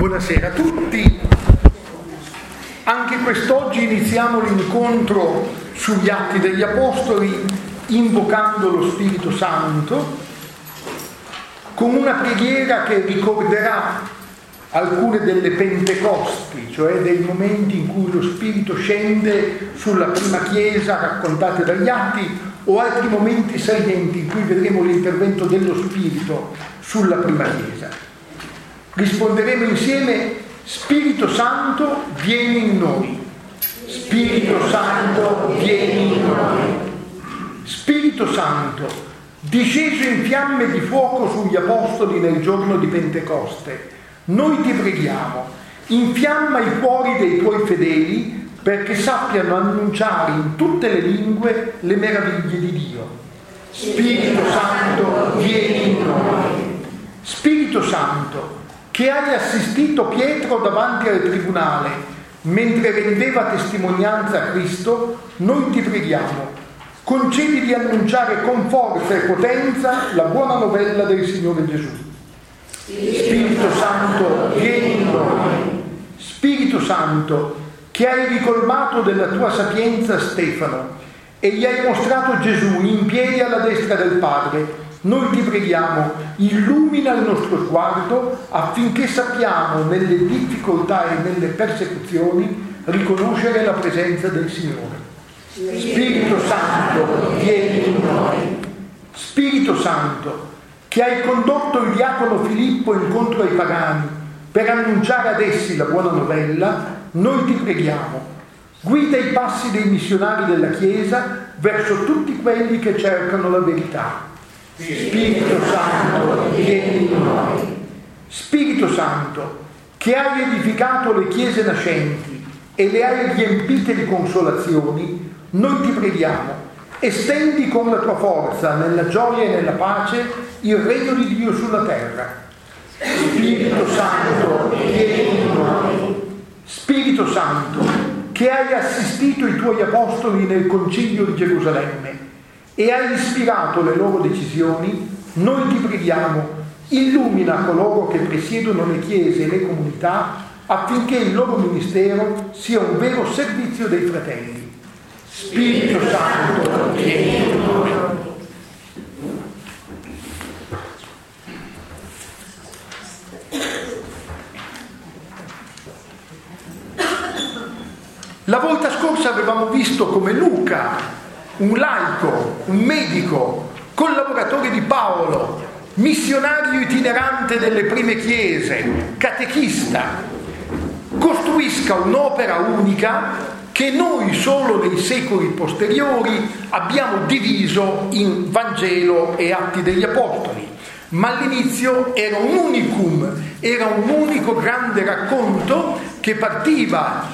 Buonasera a tutti. Anche quest'oggi iniziamo l'incontro sugli Atti degli Apostoli invocando lo Spirito Santo con una preghiera che ricorderà alcune delle Pentecosti, cioè dei momenti in cui lo Spirito scende sulla prima Chiesa raccontate dagli Atti, o altri momenti salienti in cui vedremo l'intervento dello Spirito sulla prima Chiesa. Risponderemo insieme: Spirito Santo, vieni in noi. Spirito Santo, vieni in noi. Spirito Santo, disceso in fiamme di fuoco sugli Apostoli nel giorno di Pentecoste, noi ti preghiamo, infiamma i cuori dei tuoi fedeli perché sappiano annunciare in tutte le lingue le meraviglie di Dio. Spirito Santo, vieni in noi. Spirito Santo, che hai assistito Pietro davanti al tribunale mentre rendeva testimonianza a Cristo, noi ti preghiamo, concedi di annunciare con forza e potenza la buona novella del Signore Gesù. Spirito Santo, vieni in noi. Spirito Santo, che hai ricolmato della tua sapienza Stefano e gli hai mostrato Gesù in piedi alla destra del Padre, noi ti preghiamo, illumina il nostro sguardo affinché sappiamo nelle difficoltà e nelle persecuzioni riconoscere la presenza del Signore. Spirito Santo, vieni in noi. Spirito Santo, che hai condotto il diacono Filippo incontro ai pagani per annunciare ad essi la buona novella, noi ti preghiamo, guida i passi dei missionari della Chiesa verso tutti quelli che cercano la verità. Spirito Santo, vieni in noi. Spirito Santo, che hai edificato le chiese nascenti e le hai riempite di consolazioni, noi ti preghiamo, estendi con la tua forza nella gioia e nella pace il regno di Dio sulla terra. Spirito Santo, vieni in noi. Spirito Santo, che hai assistito i tuoi apostoli nel concilio di Gerusalemme e hai ispirato le loro decisioni, noi ti preghiamo, illumina coloro che presiedono le chiese e le comunità affinché il loro ministero sia un vero servizio dei fratelli. Spirito Santo, vieni in noi. La volta scorsa avevamo visto come Luca, un laico, un medico, collaboratore di Paolo, missionario itinerante delle prime chiese, catechista, costruisca un'opera unica che noi solo nei secoli posteriori abbiamo diviso in Vangelo e Atti degli Apostoli. Ma all'inizio era un unicum, era un unico grande racconto che partiva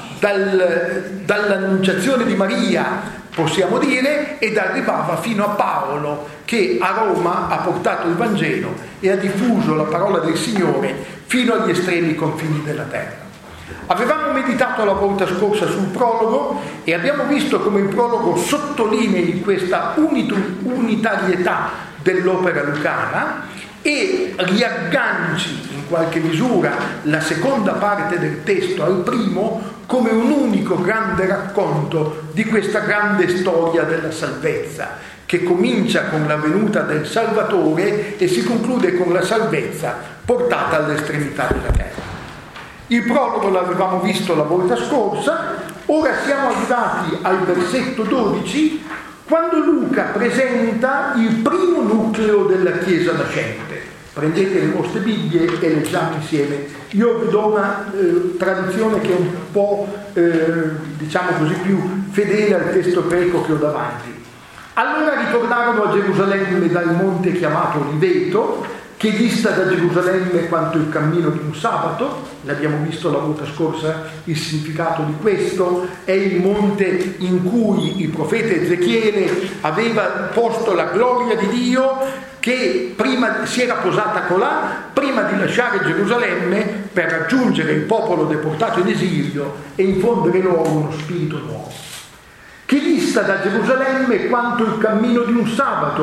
dall'annunciazione di Maria, possiamo dire, ed arrivava fino a Paolo, che a Roma ha portato il Vangelo e ha diffuso la parola del Signore fino agli estremi confini della terra. Avevamo meditato la volta scorsa sul prologo e abbiamo visto come il prologo sottolinei questa unitarietà dell'opera lucana e riagganci in qualche misura la seconda parte del testo al primo come un unico grande racconto di questa grande storia della salvezza, che comincia con la venuta del Salvatore e si conclude con la salvezza portata all'estremità della terra. Il prologo l'avevamo visto la volta scorsa, ora siamo arrivati al versetto 12, quando Luca presenta il primo nucleo della Chiesa nascente. Prendete le vostre Bibbie e leggiamo insieme. Io vi do una traduzione che è un po', diciamo così, più fedele al testo greco che ho davanti. Allora ritornarono a Gerusalemme dal monte chiamato Oliveto, che dista da Gerusalemme quanto il cammino di un sabato. L'abbiamo visto la volta scorsa il significato di questo. È il monte in cui il profeta Ezechiele aveva posto la gloria di Dio, che prima si era posata colà prima di lasciare Gerusalemme per raggiungere il popolo deportato in esilio e infondere loro uno spirito nuovo. Che dista da Gerusalemme quanto il cammino di un sabato,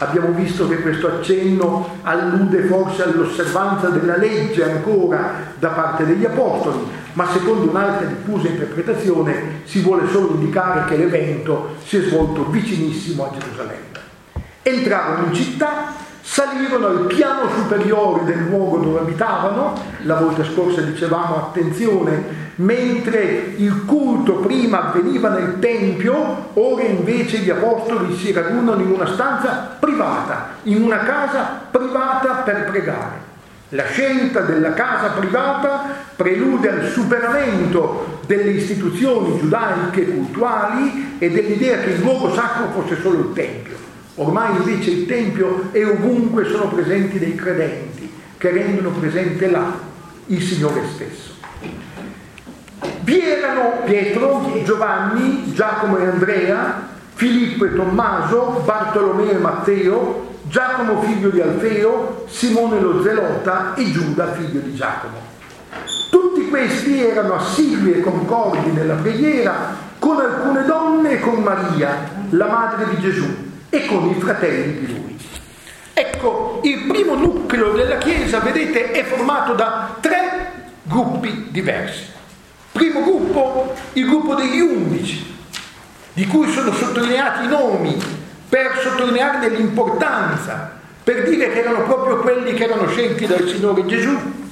Abbiamo visto che questo accenno allude forse all'osservanza della legge ancora da parte degli apostoli, ma secondo un'altra diffusa interpretazione si vuole solo indicare che l'evento si è svolto vicinissimo a Gerusalemme. Entrarono in città, salirono al piano superiore del luogo dove abitavano. La volta scorsa dicevamo, attenzione, mentre il culto prima avveniva nel Tempio, ora invece gli apostoli si radunano in una stanza privata, in una casa privata per pregare. La scelta della casa privata prelude al superamento delle istituzioni giudaiche cultuali e dell'idea che il luogo sacro fosse solo il Tempio. Ormai invece il Tempio è ovunque, sono presenti dei credenti che rendono presente là il Signore stesso. Vi erano Pietro, Giovanni, Giacomo e Andrea, Filippo e Tommaso, Bartolomeo e Matteo, Giacomo figlio di Alfeo, Simone lo Zelota e Giuda figlio di Giacomo. Tutti questi erano assidui e concordi nella preghiera con alcune donne e con Maria, la madre di Gesù, e con i fratelli di lui. Ecco, il primo nucleo della Chiesa, vedete, è formato da 3 gruppi diversi. Primo gruppo, il gruppo degli 11, di cui sono sottolineati i nomi per sottolinearne l'importanza, per dire che erano proprio quelli che erano scelti dal Signore Gesù.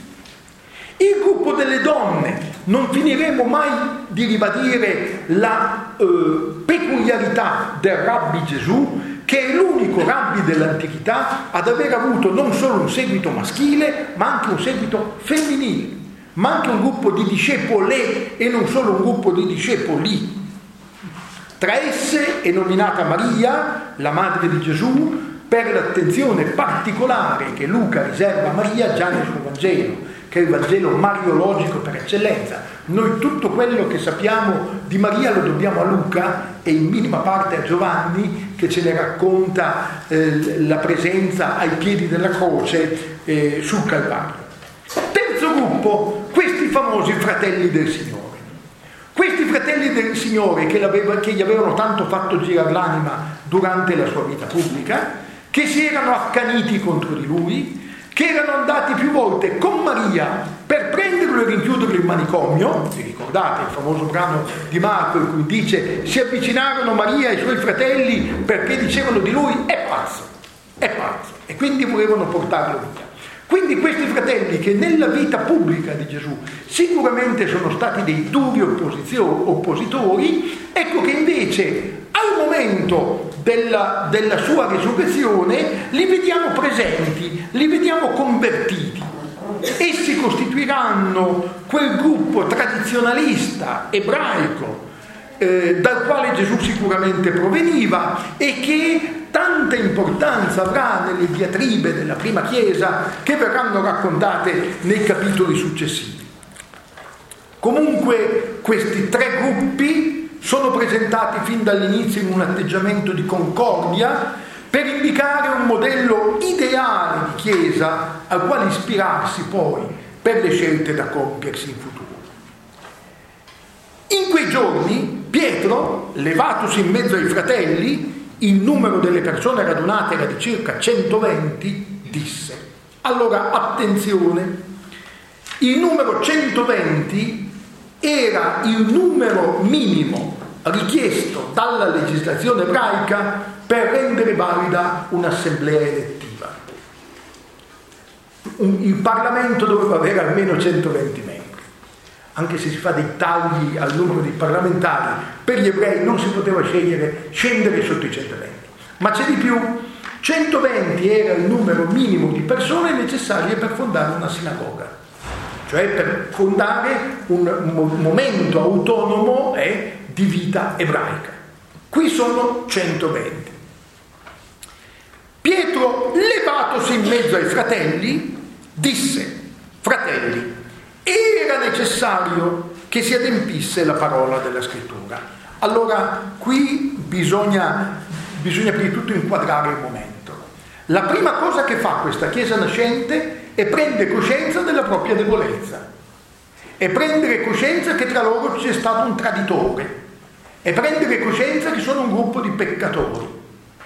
Il gruppo delle donne, non finiremo mai di ribadire la peculiarità del Rabbi Gesù, che è l'unico rabbi dell'antichità ad aver avuto non solo un seguito maschile, ma anche un seguito femminile, ma anche un gruppo di discepole e non solo un gruppo di discepoli. Tra esse è nominata Maria, la madre di Gesù, per l'attenzione particolare che Luca riserva a Maria già nel suo Vangelo, che è il Vangelo mariologico per eccellenza. Noi tutto quello che sappiamo di Maria lo dobbiamo a Luca e in minima parte a Giovanni, che ce ne racconta la presenza ai piedi della croce sul Calvario. Terzo gruppo, questi famosi fratelli del Signore. Questi fratelli del Signore che gli avevano tanto fatto girare l'anima durante la sua vita pubblica, che si erano accaniti contro di lui, che erano andati più volte con Maria per prenderlo e rinchiuderlo in manicomio. Vi ricordate il famoso brano di Marco in cui dice: si avvicinarono Maria e i suoi fratelli perché dicevano di lui è pazzo, e quindi volevano portarlo via. Quindi questi fratelli, che nella vita pubblica di Gesù sicuramente sono stati dei duri oppositori, ecco che invece al momento della sua risurrezione li vediamo presenti, li vediamo convertiti. Essi costituiranno quel gruppo tradizionalista ebraico dal quale Gesù sicuramente proveniva e che tanta importanza avrà nelle diatribe della prima Chiesa che verranno raccontate nei capitoli successivi. Comunque questi 3 gruppi sono presentati fin dall'inizio in un atteggiamento di concordia per indicare un modello ideale di Chiesa al quale ispirarsi poi per le scelte da compiersi in futuro. In quei giorni Pietro, levatosi in mezzo ai fratelli, il numero delle persone radunate era di circa 120, disse: allora attenzione, il numero 120 era il numero minimo richiesto dalla legislazione ebraica per rendere valida un'assemblea elettiva. Il Parlamento doveva avere almeno 120 membri. Anche se si fa dei tagli al numero di parlamentari, per gli ebrei non si poteva scendere sotto i 120. Ma c'è di più, 120 era il numero minimo di persone necessarie per fondare una sinagoga, cioè per fondare un momento autonomo di vita ebraica. Qui sono 120. Pietro, levatosi in mezzo ai fratelli, disse: fratelli, era necessario che si adempisse la parola della scrittura. Allora qui bisogna prima di tutto inquadrare il momento. La prima cosa che fa questa Chiesa nascente è prendere coscienza della propria debolezza, e prendere coscienza che tra loro c'è stato un traditore, e prendere coscienza che sono un gruppo di peccatori.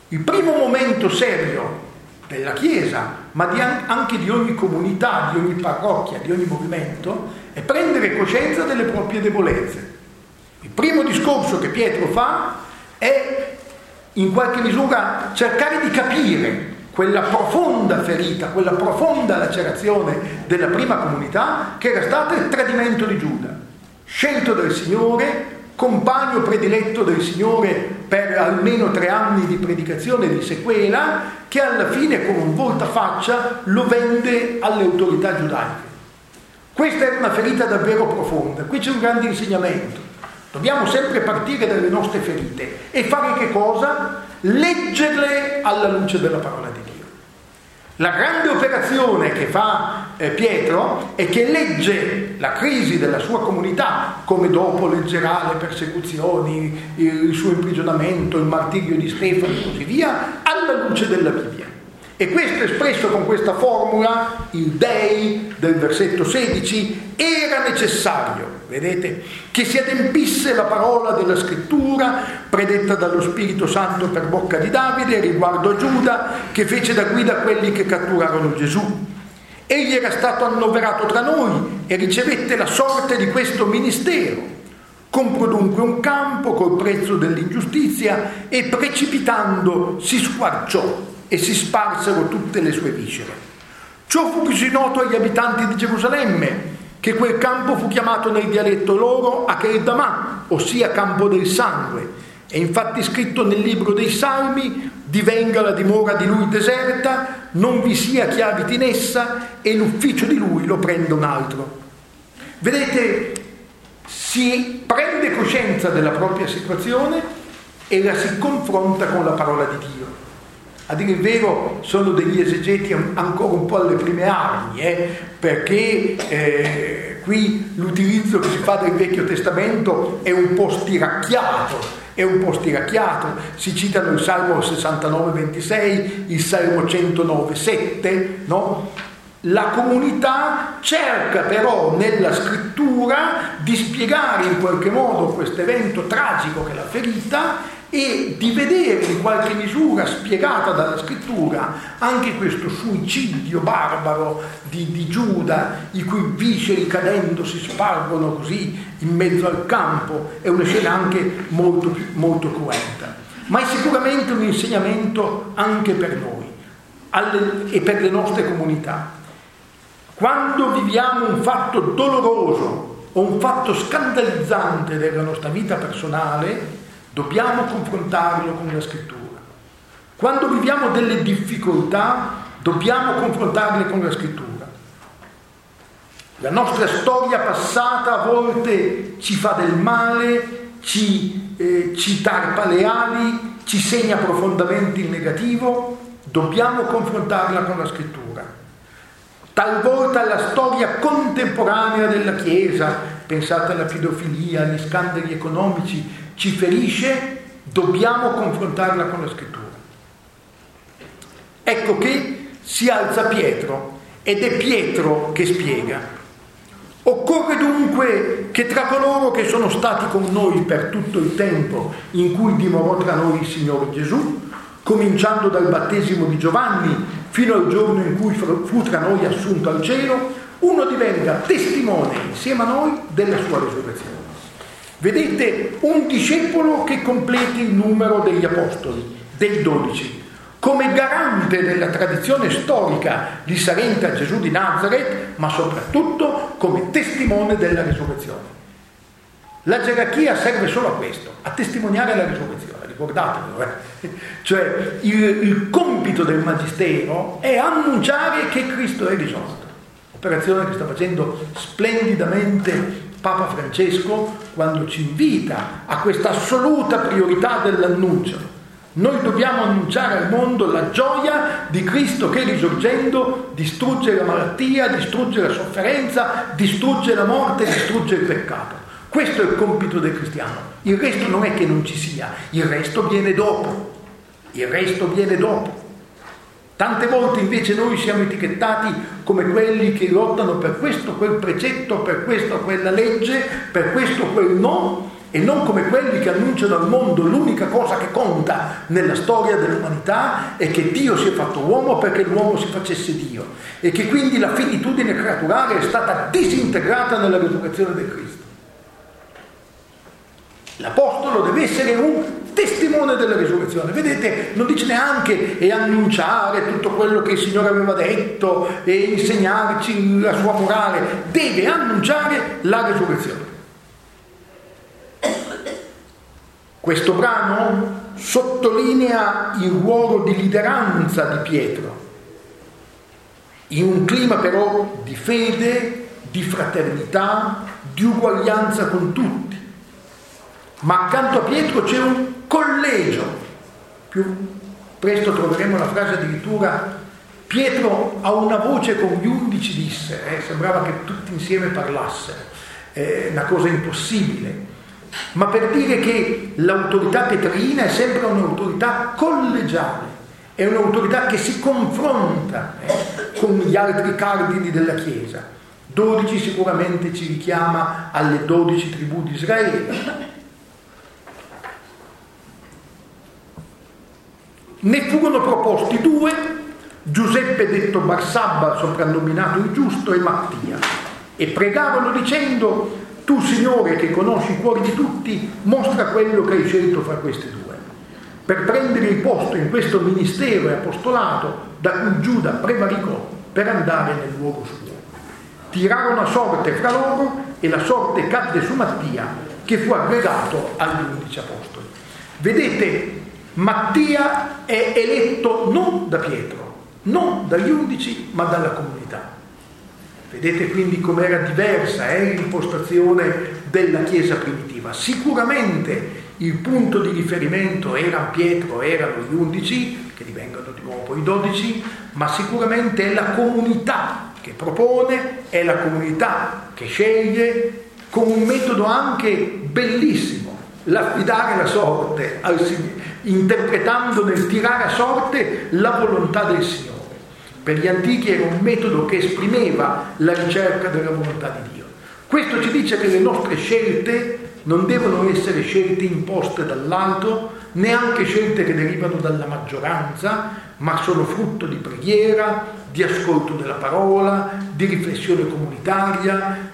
Il primo momento serio della Chiesa, ma anche di ogni comunità, di ogni parrocchia, di ogni movimento, è prendere coscienza delle proprie debolezze. Il primo discorso che Pietro fa è in qualche misura cercare di capire quella profonda ferita, quella profonda lacerazione della prima comunità che era stata il tradimento di Giuda, scelto dal Signore, compagno prediletto del Signore per almeno 3 anni di predicazione e di sequela, che alla fine con un voltafaccia lo vende alle autorità giudaiche. Questa è una ferita davvero profonda. Qui c'è un grande insegnamento. Dobbiamo sempre partire dalle nostre ferite e fare che cosa? Leggerle alla luce della parola di Dio. La grande operazione che fa Pietro è che legge la crisi della sua comunità, come dopo leggerà le persecuzioni, il suo imprigionamento, il martirio di Stefano e così via, alla luce della Bibbia. E questo è espresso con questa formula, il Dei del versetto 16, era necessario, vedete, che si adempisse la parola della scrittura predetta dallo Spirito Santo per bocca di Davide riguardo a Giuda, che fece da guida a quelli che catturarono Gesù. Egli era stato annoverato tra noi e ricevette la sorte di questo ministero. Comprò dunque un campo col prezzo dell'ingiustizia e precipitando si squarciò e si sparsero tutte le sue viscere. Ciò fu così noto agli abitanti di Gerusalemme che quel campo fu chiamato nel dialetto loro Akeldama, ossia campo del sangue. È infatti scritto nel libro dei Salmi: divenga la dimora di lui deserta, non vi sia chi abiti in essa, e l'ufficio di lui lo prenda un altro. Vedete, si prende coscienza della propria situazione e la si confronta con la parola di Dio. A dire il vero sono degli esegeti ancora un po' alle prime armi, perché qui l'utilizzo che si fa del Vecchio Testamento è un po' stiracchiato, si citano il Salmo 69,26, il Salmo 109,7, no? La comunità cerca però nella scrittura di spiegare in qualche modo questo evento tragico che è la ferita e di vedere in qualche misura spiegata dalla scrittura anche questo suicidio barbaro di Giuda, i cui visceri cadendo si spargono così in mezzo al campo. È una scena anche molto, molto cruenta, ma è sicuramente un insegnamento anche per noi e per le nostre comunità. Quando viviamo un fatto doloroso o un fatto scandalizzante della nostra vita personale, dobbiamo confrontarlo con la scrittura. Quando viviamo delle difficoltà, dobbiamo confrontarle con la scrittura. La nostra storia passata a volte ci fa del male, ci tarpa le ali, ci segna profondamente in negativo, dobbiamo confrontarla con la scrittura. Talvolta la storia contemporanea della Chiesa, pensate alla pedofilia, agli scandali economici, ci ferisce, dobbiamo confrontarla con la scrittura. Ecco che si alza Pietro ed è Pietro che spiega. Occorre dunque che tra coloro che sono stati con noi per tutto il tempo in cui dimorò tra noi il Signore Gesù, cominciando dal battesimo di Giovanni fino al giorno in cui fu tra noi assunto al cielo, uno divenga testimone insieme a noi della sua risurrezione. Vedete, un discepolo che completi il numero degli apostoli, dei 12, come garante della tradizione storica risalente a Gesù di Nazaret, ma soprattutto come testimone della risurrezione. La gerarchia serve solo a questo, a testimoniare la risurrezione, ricordatevelo. Cioè il compito del magistero è annunciare che Cristo è risorto. Operazione che sta facendo splendidamente Papa Francesco quando ci invita a questa assoluta priorità dell'annuncio. Noi dobbiamo annunciare al mondo la gioia di Cristo che risorgendo distrugge la malattia, distrugge la sofferenza, distrugge la morte, distrugge il peccato. Questo è il compito del cristiano. Il resto non è che non ci sia, il resto viene dopo. Tante volte invece noi siamo etichettati come quelli che lottano per questo, quel precetto, per questo, quella legge, per questo, quel no, e non come quelli che annunciano al mondo l'unica cosa che conta nella storia dell'umanità è che Dio si è fatto uomo perché l'uomo si facesse Dio e che quindi la finitudine creaturale è stata disintegrata nella risurrezione del Cristo. L'Apostolo deve essere un testimone della risurrezione. Vedete, non dice neanche e annunciare tutto quello che il Signore aveva detto e insegnarci la sua morale, deve annunciare la risurrezione. Questo brano sottolinea il ruolo di lideranza di Pietro, in un clima però di fede, di fraternità, di uguaglianza con tutti. Ma accanto a Pietro c'è un collegio. Più presto troveremo la frase addirittura: Pietro a una voce con gli 11 disse, sembrava che tutti insieme parlassero, una cosa impossibile, ma per dire che l'autorità pietrina è sempre un'autorità collegiale, è un'autorità che si confronta con gli altri cardini della Chiesa. 12 sicuramente ci richiama alle 12 tribù di Israele. Ne furono proposti 2, Giuseppe detto Barsabba, soprannominato il Giusto, e Mattia, e pregavano dicendo: tu, Signore, che conosci i cuori di tutti, mostra quello che hai scelto fra questi 2, per prendere il posto in questo ministero e apostolato da cui Giuda prevaricò per andare nel luogo suo. Tirarono a sorte fra loro e la sorte cadde su Mattia, che fu aggregato agli 11 apostoli. Vedete, Mattia è eletto non da Pietro, non dagli 11, ma dalla comunità. Vedete quindi com'era diversa l'impostazione della Chiesa primitiva. Sicuramente il punto di riferimento era Pietro, erano gli 11, che divengono di nuovo poi 12, ma sicuramente è la comunità che propone, è la comunità che sceglie, con un metodo anche bellissimo, l'affidare la sorte al Signore, interpretando nel tirare a sorte la volontà del Signore. Per gli antichi era un metodo che esprimeva la ricerca della volontà di Dio. Questo ci dice che le nostre scelte non devono essere scelte imposte dall'alto, neanche scelte che derivano dalla maggioranza, ma sono frutto di preghiera, di ascolto della parola, di riflessione comunitaria,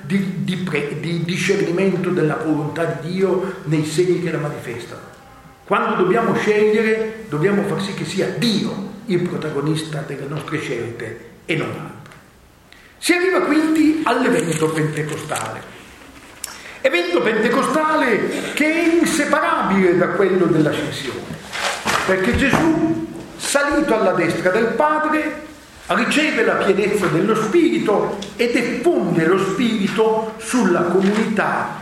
di discernimento della volontà di Dio nei segni che la manifestano. Quando dobbiamo scegliere, dobbiamo far sì che sia Dio il protagonista delle nostre scelte e non altro. Si arriva quindi all'evento pentecostale. Evento pentecostale che è inseparabile da quello dell'ascensione, perché Gesù, salito alla destra del Padre, riceve la pienezza dello Spirito ed effonde lo Spirito sulla comunità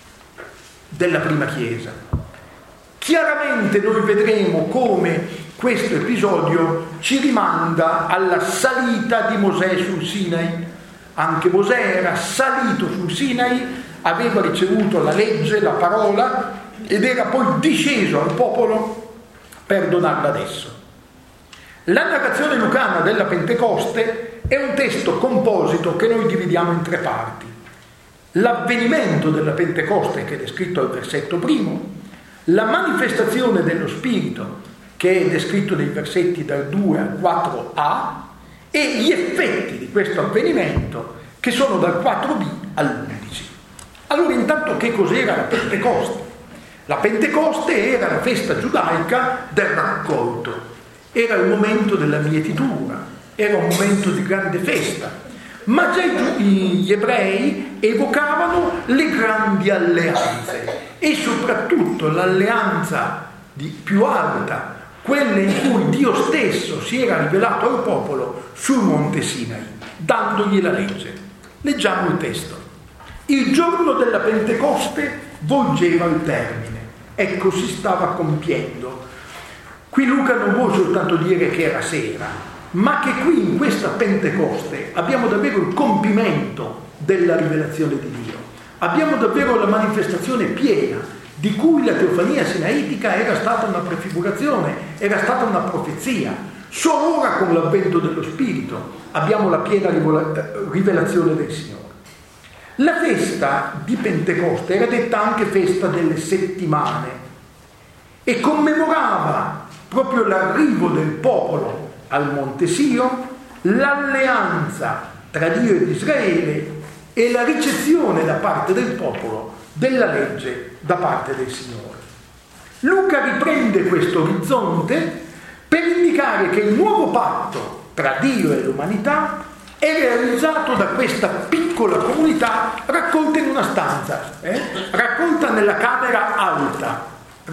della prima Chiesa. Chiaramente noi vedremo come questo episodio ci rimanda alla salita di Mosè sul Sinai. Anche Mosè era salito sul Sinai, aveva ricevuto la legge, la parola, ed era poi disceso al popolo per donarla adesso. La narrazione lucana della Pentecoste è un testo composito che noi dividiamo in 3 parti. L'avvenimento della Pentecoste, che è descritto al versetto primo, la manifestazione dello Spirito, che è descritto nei versetti dal 2 al 4a, e gli effetti di questo avvenimento, che sono dal 4b all'11. Allora, intanto, che cos'era la Pentecoste? La Pentecoste era la festa giudaica del raccolto, era il momento della mietitura, era un momento di grande festa, ma già gli ebrei evocavano le grandi alleanze e soprattutto l'alleanza più alta, quella in cui Dio stesso si era rivelato al popolo sul monte Sinai, dandogli la legge. Leggiamo il testo. Il giorno della Pentecoste volgeva al termine, ecco, si stava compiendo. Qui Luca non vuole soltanto dire che era sera, ma che qui in questa Pentecoste abbiamo davvero il compimento della rivelazione di Dio. Abbiamo davvero la manifestazione piena, di cui la teofania sinaitica era stata una prefigurazione, era stata una profezia. Solo ora, con l'avvento dello Spirito, abbiamo la piena rivelazione del Signore. La festa di Pentecoste era detta anche festa delle settimane e commemorava proprio l'arrivo del popolo al Monte Sion, l'alleanza tra Dio ed Israele e la ricezione da parte del popolo della legge da parte del Signore. Luca riprende questo orizzonte per indicare che il nuovo patto tra Dio e l'umanità è realizzato da questa piccola comunità raccolta in una stanza, raccolta nella camera alta.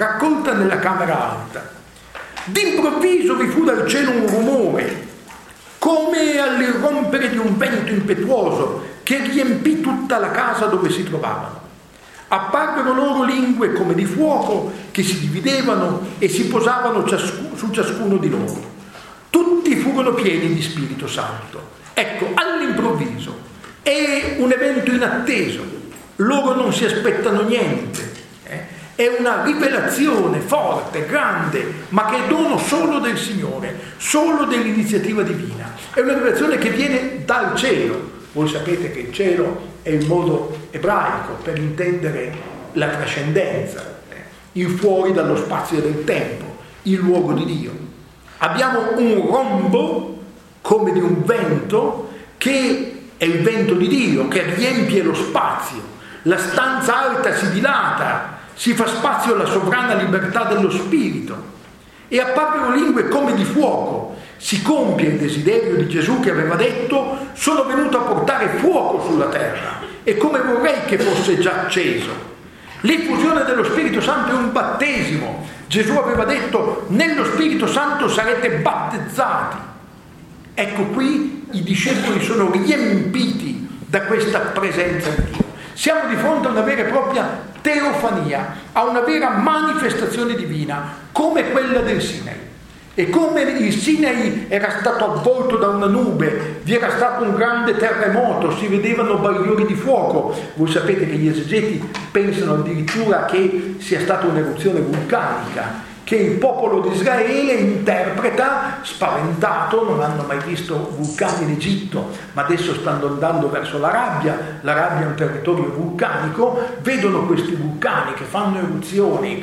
D'improvviso vi fu dal cielo un rumore, come all'irrompere di un vento impetuoso che riempì tutta la casa dove si trovavano. Apparvero loro lingue come di fuoco che si dividevano e si posavano su ciascuno di loro. Tutti furono pieni di Spirito Santo. Ecco, all'improvviso, è un evento inatteso, loro non si aspettano niente, è una rivelazione forte, grande, ma che è dono solo del Signore, solo dell'iniziativa divina. È una rivelazione che viene dal cielo. Voi sapete che il cielo è il modo ebraico per intendere la trascendenza, il fuori dallo spazio e del tempo, il luogo di Dio. Abbiamo un rombo come di un vento che è il vento di Dio, che riempie lo spazio. La stanza alta si dilata, si fa spazio alla sovrana libertà dello spirito e apparvero lingue come di fuoco. Si compie il desiderio di Gesù che aveva detto: sono venuto a portare fuoco sulla terra e come vorrei che fosse già acceso. L'effusione dello Spirito Santo è un battesimo. Gesù aveva detto: nello Spirito Santo sarete battezzati. Ecco, qui i discepoli sono riempiti da questa presenza di Dio. Siamo di fronte a una vera e propria teofania, a una vera manifestazione divina, come quella del Sinai. E come il Sinai era stato avvolto da una nube, vi era stato un grande terremoto, si vedevano bagliori di fuoco. Voi sapete che gli esegeti pensano addirittura che sia stata un'eruzione vulcanica, che il popolo di Israele interpreta spaventato, non hanno mai visto vulcani in Egitto, ma adesso stanno andando verso l'Arabia è un territorio vulcanico, vedono questi vulcani che fanno eruzioni,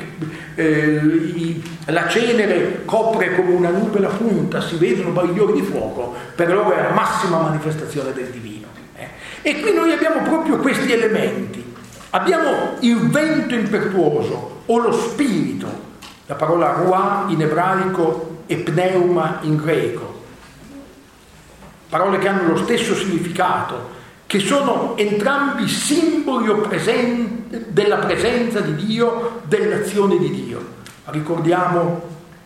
la cenere copre come una nube la punta, si vedono bagliori di fuoco, per loro è la massima manifestazione del divino. E qui noi abbiamo proprio questi elementi, abbiamo il vento impetuoso o lo spirito, la parola ruah in ebraico e pneuma in greco, parole che hanno lo stesso significato, che sono entrambi simboli della presenza di Dio, dell'azione di Dio. Ricordiamo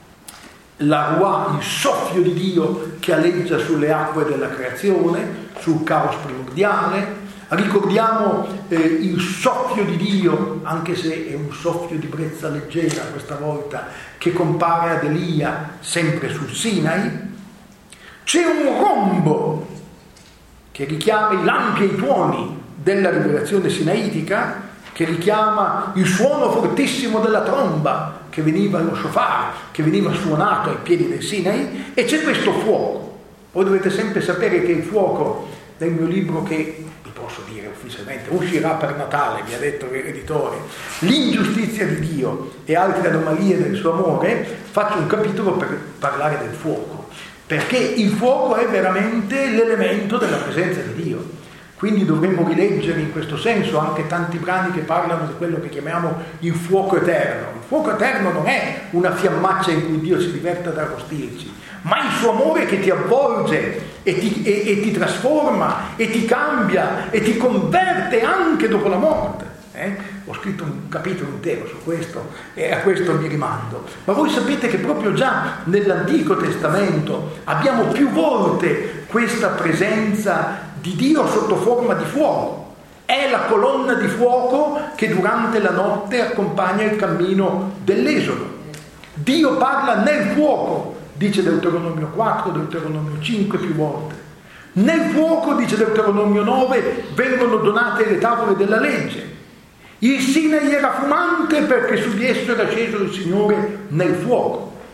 la ruah, il soffio di Dio che aleggia sulle acque della creazione, sul caos primordiale. Ricordiamo il soffio di Dio, anche se è un soffio di brezza leggera questa volta, che compare ad Elia sempre sul Sinai. C'è un rombo che richiama i lampi e i tuoni della rivelazione sinaitica, che richiama il suono fortissimo della tromba che veniva allo shofar, che veniva suonato ai piedi del Sinai, e c'è questo fuoco. Voi dovete sempre sapere che il fuoco, nel mio libro che posso dire ufficialmente uscirà per Natale, mi ha detto l'editore, l'ingiustizia di Dio e altre anomalie del suo amore, faccio un capitolo per parlare del fuoco, perché il fuoco è veramente l'elemento della presenza di Dio. Quindi dovremmo rileggere in questo senso anche tanti brani che parlano di quello che chiamiamo il fuoco eterno. Il fuoco eterno non è una fiammaccia in cui Dio si diverte ad arrostirci, ma il suo amore che ti avvolge e ti trasforma e ti cambia e ti converte anche dopo la morte. Ho scritto un capitolo intero su questo e a questo mi rimando. Ma voi sapete che proprio già nell'Antico Testamento abbiamo più volte questa presenza di Dio sotto forma di fuoco. È la colonna di fuoco che durante la notte accompagna il cammino dell'Esodo. Dio parla nel fuoco, dice Deuteronomio 4, Deuteronomio 5 più volte. Nel fuoco, dice Deuteronomio 9, vengono donate le tavole della legge. Il Sinai era fumante perché su di esso era sceso il Signore nel fuoco.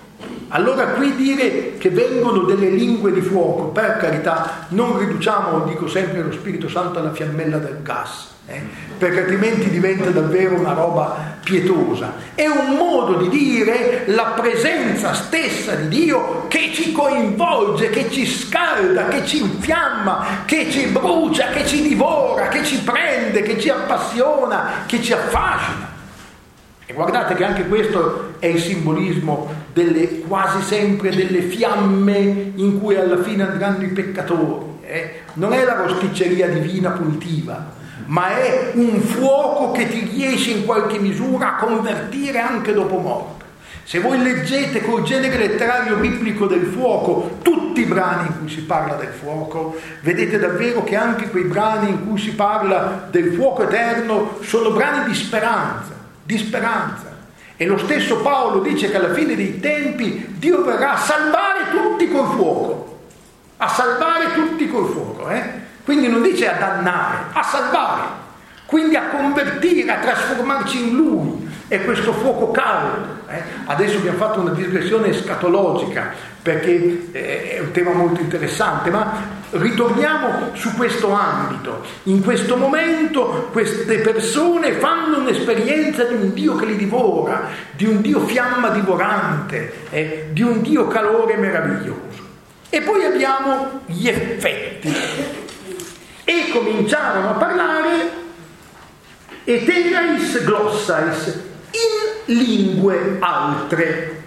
Allora qui dire che vengono delle lingue di fuoco, per carità, non riduciamo, dico sempre, lo Spirito Santo alla fiammella del gas, perché altrimenti diventa davvero una roba pietosa. È un modo di dire la presenza stessa di Dio che ci coinvolge, che ci scalda, che ci infiamma, che ci brucia, che ci divora, che ci prende, che ci appassiona, che ci affascina. E guardate che anche questo è il simbolismo quasi sempre delle fiamme in cui alla fine andranno i peccatori. Non è la rosticceria divina punitiva, ma è un fuoco che ti riesce in qualche misura a convertire anche dopo morte. Se voi leggete col genere letterario biblico del fuoco tutti i brani in cui si parla del fuoco, vedete davvero che anche quei brani in cui si parla del fuoco eterno sono brani di speranza. E lo stesso Paolo dice che alla fine dei tempi Dio verrà a salvare tutti col fuoco, quindi non dice a dannare, a salvare, quindi a convertire, a trasformarci in Lui. E questo fuoco caldo, adesso abbiamo fatto una digressione escatologica perché è un tema molto interessante, ma ritorniamo su questo ambito. In questo momento queste persone fanno un'esperienza di un Dio che li divora, di un Dio fiamma divorante, di un Dio calore meraviglioso. E poi abbiamo gli effetti. E cominciarono a parlare eterais glossais, in lingue altre,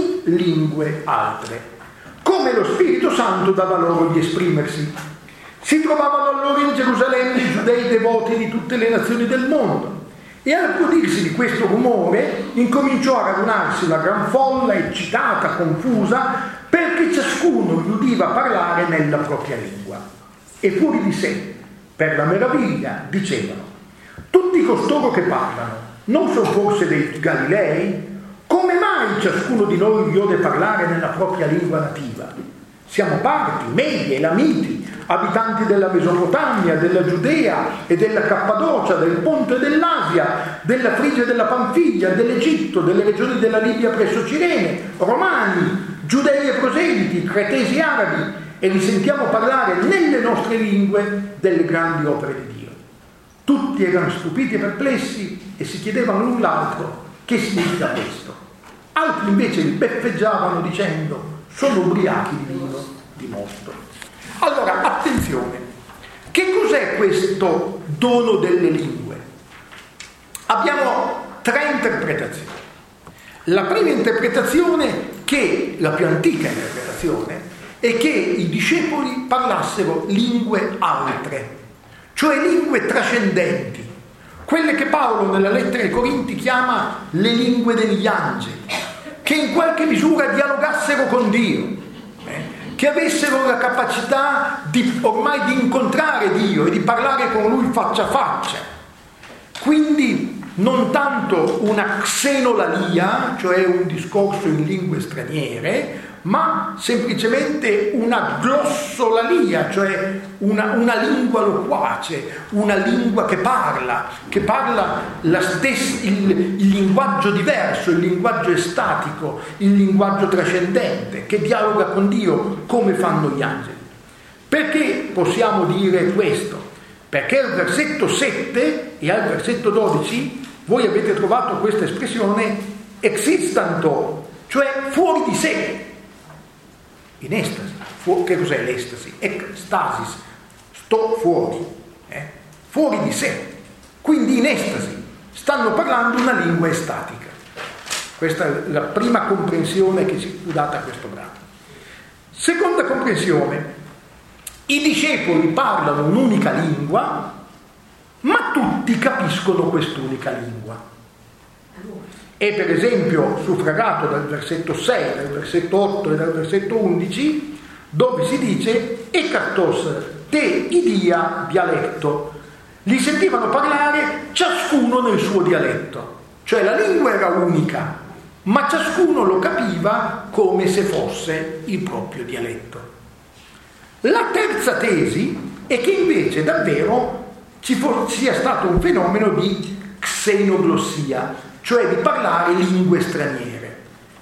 come lo Spirito Santo dava loro di esprimersi. Si trovavano allora in Gerusalemme i giudei devoti di tutte le nazioni del mondo, e al prodirsi di questo rumore incominciò a radunarsi una gran folla eccitata, confusa, perché ciascuno gli udiva parlare nella propria lingua. E fuori di sé, per la meraviglia, dicevano: tutti costoro che parlano non sono forse dei Galilei? Come mai ciascuno di noi gli ode parlare nella propria lingua nativa? Siamo parti, Medi, Elamiti, abitanti della Mesopotamia, della Giudea e della Cappadocia, del Ponto e dell'Asia, della Frigia e della Panfilia, dell'Egitto, delle regioni della Libia presso Cirene, Romani, Giudei e proseliti, Cretesi e Arabi, e li sentiamo parlare nelle nostre lingue delle grandi opere di Dio. Tutti erano stupiti e perplessi e si chiedevano l'un l'altro: che significa questo? Altri invece li beffeggiavano dicendo: sono ubriachi di vino di mosto. Allora, attenzione, che cos'è questo dono delle lingue? Abbiamo tre interpretazioni. La prima interpretazione, che la più antica interpretazione, è che i discepoli parlassero lingue altre, cioè lingue trascendenti, quelle che Paolo nella lettera ai Corinti chiama le lingue degli angeli, che in qualche misura dialogassero con Dio, che avessero la capacità ormai di incontrare Dio e di parlare con Lui faccia a faccia. Quindi non tanto una xenolalia, cioè un discorso in lingue straniere, ma semplicemente una glossolalia, cioè una lingua loquace, una lingua che parla il linguaggio diverso, il linguaggio estatico, il linguaggio trascendente, che dialoga con Dio come fanno gli angeli. Perché possiamo dire questo? Perché al versetto 7 e al versetto 12 voi avete trovato questa espressione existanto, cioè fuori di sé, in estasi. Che cos'è l'estasi? Ecstasis, sto fuori di sé, quindi in estasi, stanno parlando una lingua estatica. Questa è la prima comprensione che ci fu data a questo brano. Seconda comprensione: i discepoli parlano un'unica lingua, ma tutti capiscono quest'unica lingua. È per esempio suffragato dal versetto 6, dal versetto 8 e dal versetto 11, dove si dice «Ekatos te idia dialetto». Li sentivano parlare ciascuno nel suo dialetto, cioè la lingua era unica, ma ciascuno lo capiva come se fosse il proprio dialetto. La terza tesi è che invece davvero sia stato un fenomeno di xenoglossia, cioè di parlare lingue straniere.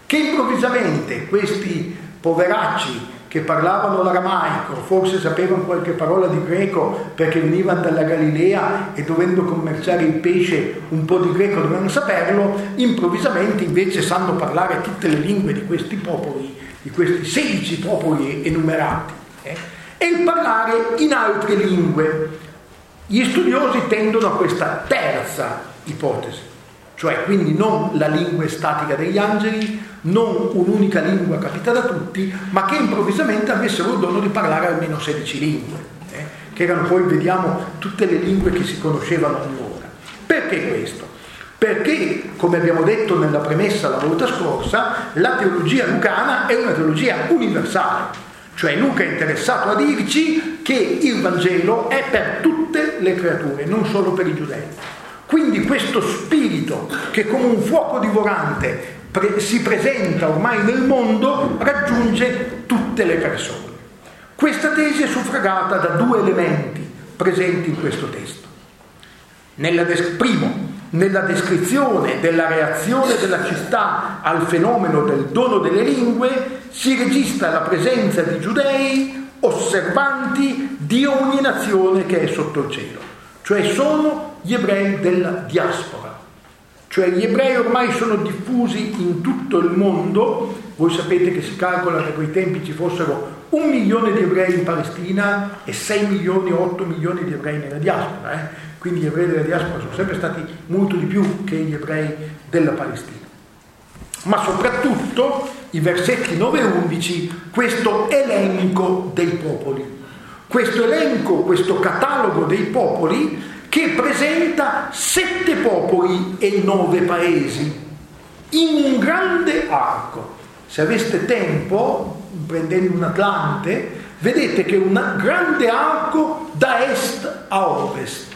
che improvvisamente questi poveracci che parlavano l'aramaico, forse sapevano qualche parola di greco perché venivano dalla Galilea e dovendo commerciare il pesce un po' di greco dovevano saperlo, improvvisamente invece sanno parlare tutte le lingue di questi popoli, di questi 16 popoli enumerati, e il parlare in altre lingue. Gli studiosi tendono a questa terza ipotesi, cioè quindi non la lingua statica degli angeli, non un'unica lingua capita da tutti, ma che improvvisamente avessero il dono di parlare almeno 16 lingue, che erano poi, vediamo, tutte le lingue che si conoscevano allora. Perché questo? Perché, come abbiamo detto nella premessa la volta scorsa, la teologia lucana è una teologia universale, cioè Luca è interessato a dirci che il Vangelo è per tutte le creature, non solo per i giudei. Quindi questo spirito che come un fuoco divorante si presenta ormai nel mondo raggiunge tutte le persone. Questa tesi è suffragata da due elementi presenti in questo testo. Primo, nella descrizione della reazione della città al fenomeno del dono delle lingue si registra la presenza di giudei osservanti di ogni nazione che è sotto il cielo, cioè sono gli ebrei della diaspora. Cioè gli ebrei ormai sono diffusi in tutto il mondo. Voi sapete che si calcola che a quei tempi ci fossero 1 milione di ebrei in Palestina e 6 milioni o 8 milioni di ebrei nella diaspora. Quindi gli ebrei della diaspora sono sempre stati molto di più che gli ebrei della Palestina. Ma soprattutto i versetti 9 e 11, questo elenco dei popoli. Questo elenco, questo catalogo dei popoli che presenta 7 popoli e 9 paesi in un grande arco. Se aveste tempo, prendendo un Atlante, vedete che è un grande arco da est a ovest.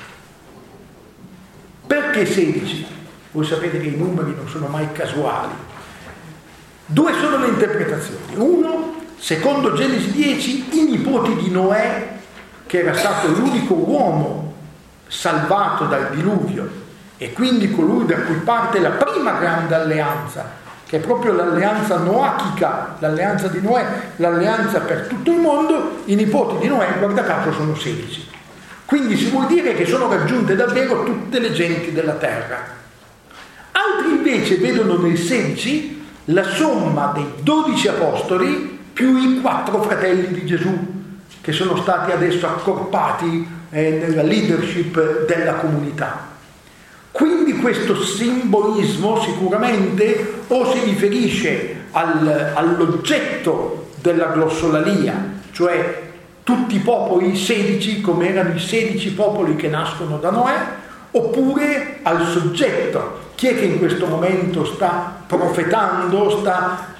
Perché 16? Voi sapete che i numeri non sono mai casuali. 2 sono le interpretazioni. Uno, secondo Genesi 10, i nipoti di Noè, che era stato l'unico uomo salvato dal diluvio e quindi colui da cui parte la prima grande alleanza, che è proprio l'alleanza noachica, l'alleanza di Noè, l'alleanza per tutto il mondo. I nipoti di Noè, guarda caso, sono 16. Quindi si vuol dire che sono raggiunte davvero tutte le genti della terra. Altri invece vedono nel 16 la somma dei 12 apostoli più i 4 fratelli di Gesù, che sono stati adesso accorpati nella leadership della comunità. Quindi questo simbolismo sicuramente o si riferisce all'oggetto della glossolalia, cioè tutti i popoli 16 come erano i 16 popoli che nascono da Noè, oppure al soggetto, chi è che in questo momento sta profetando, sta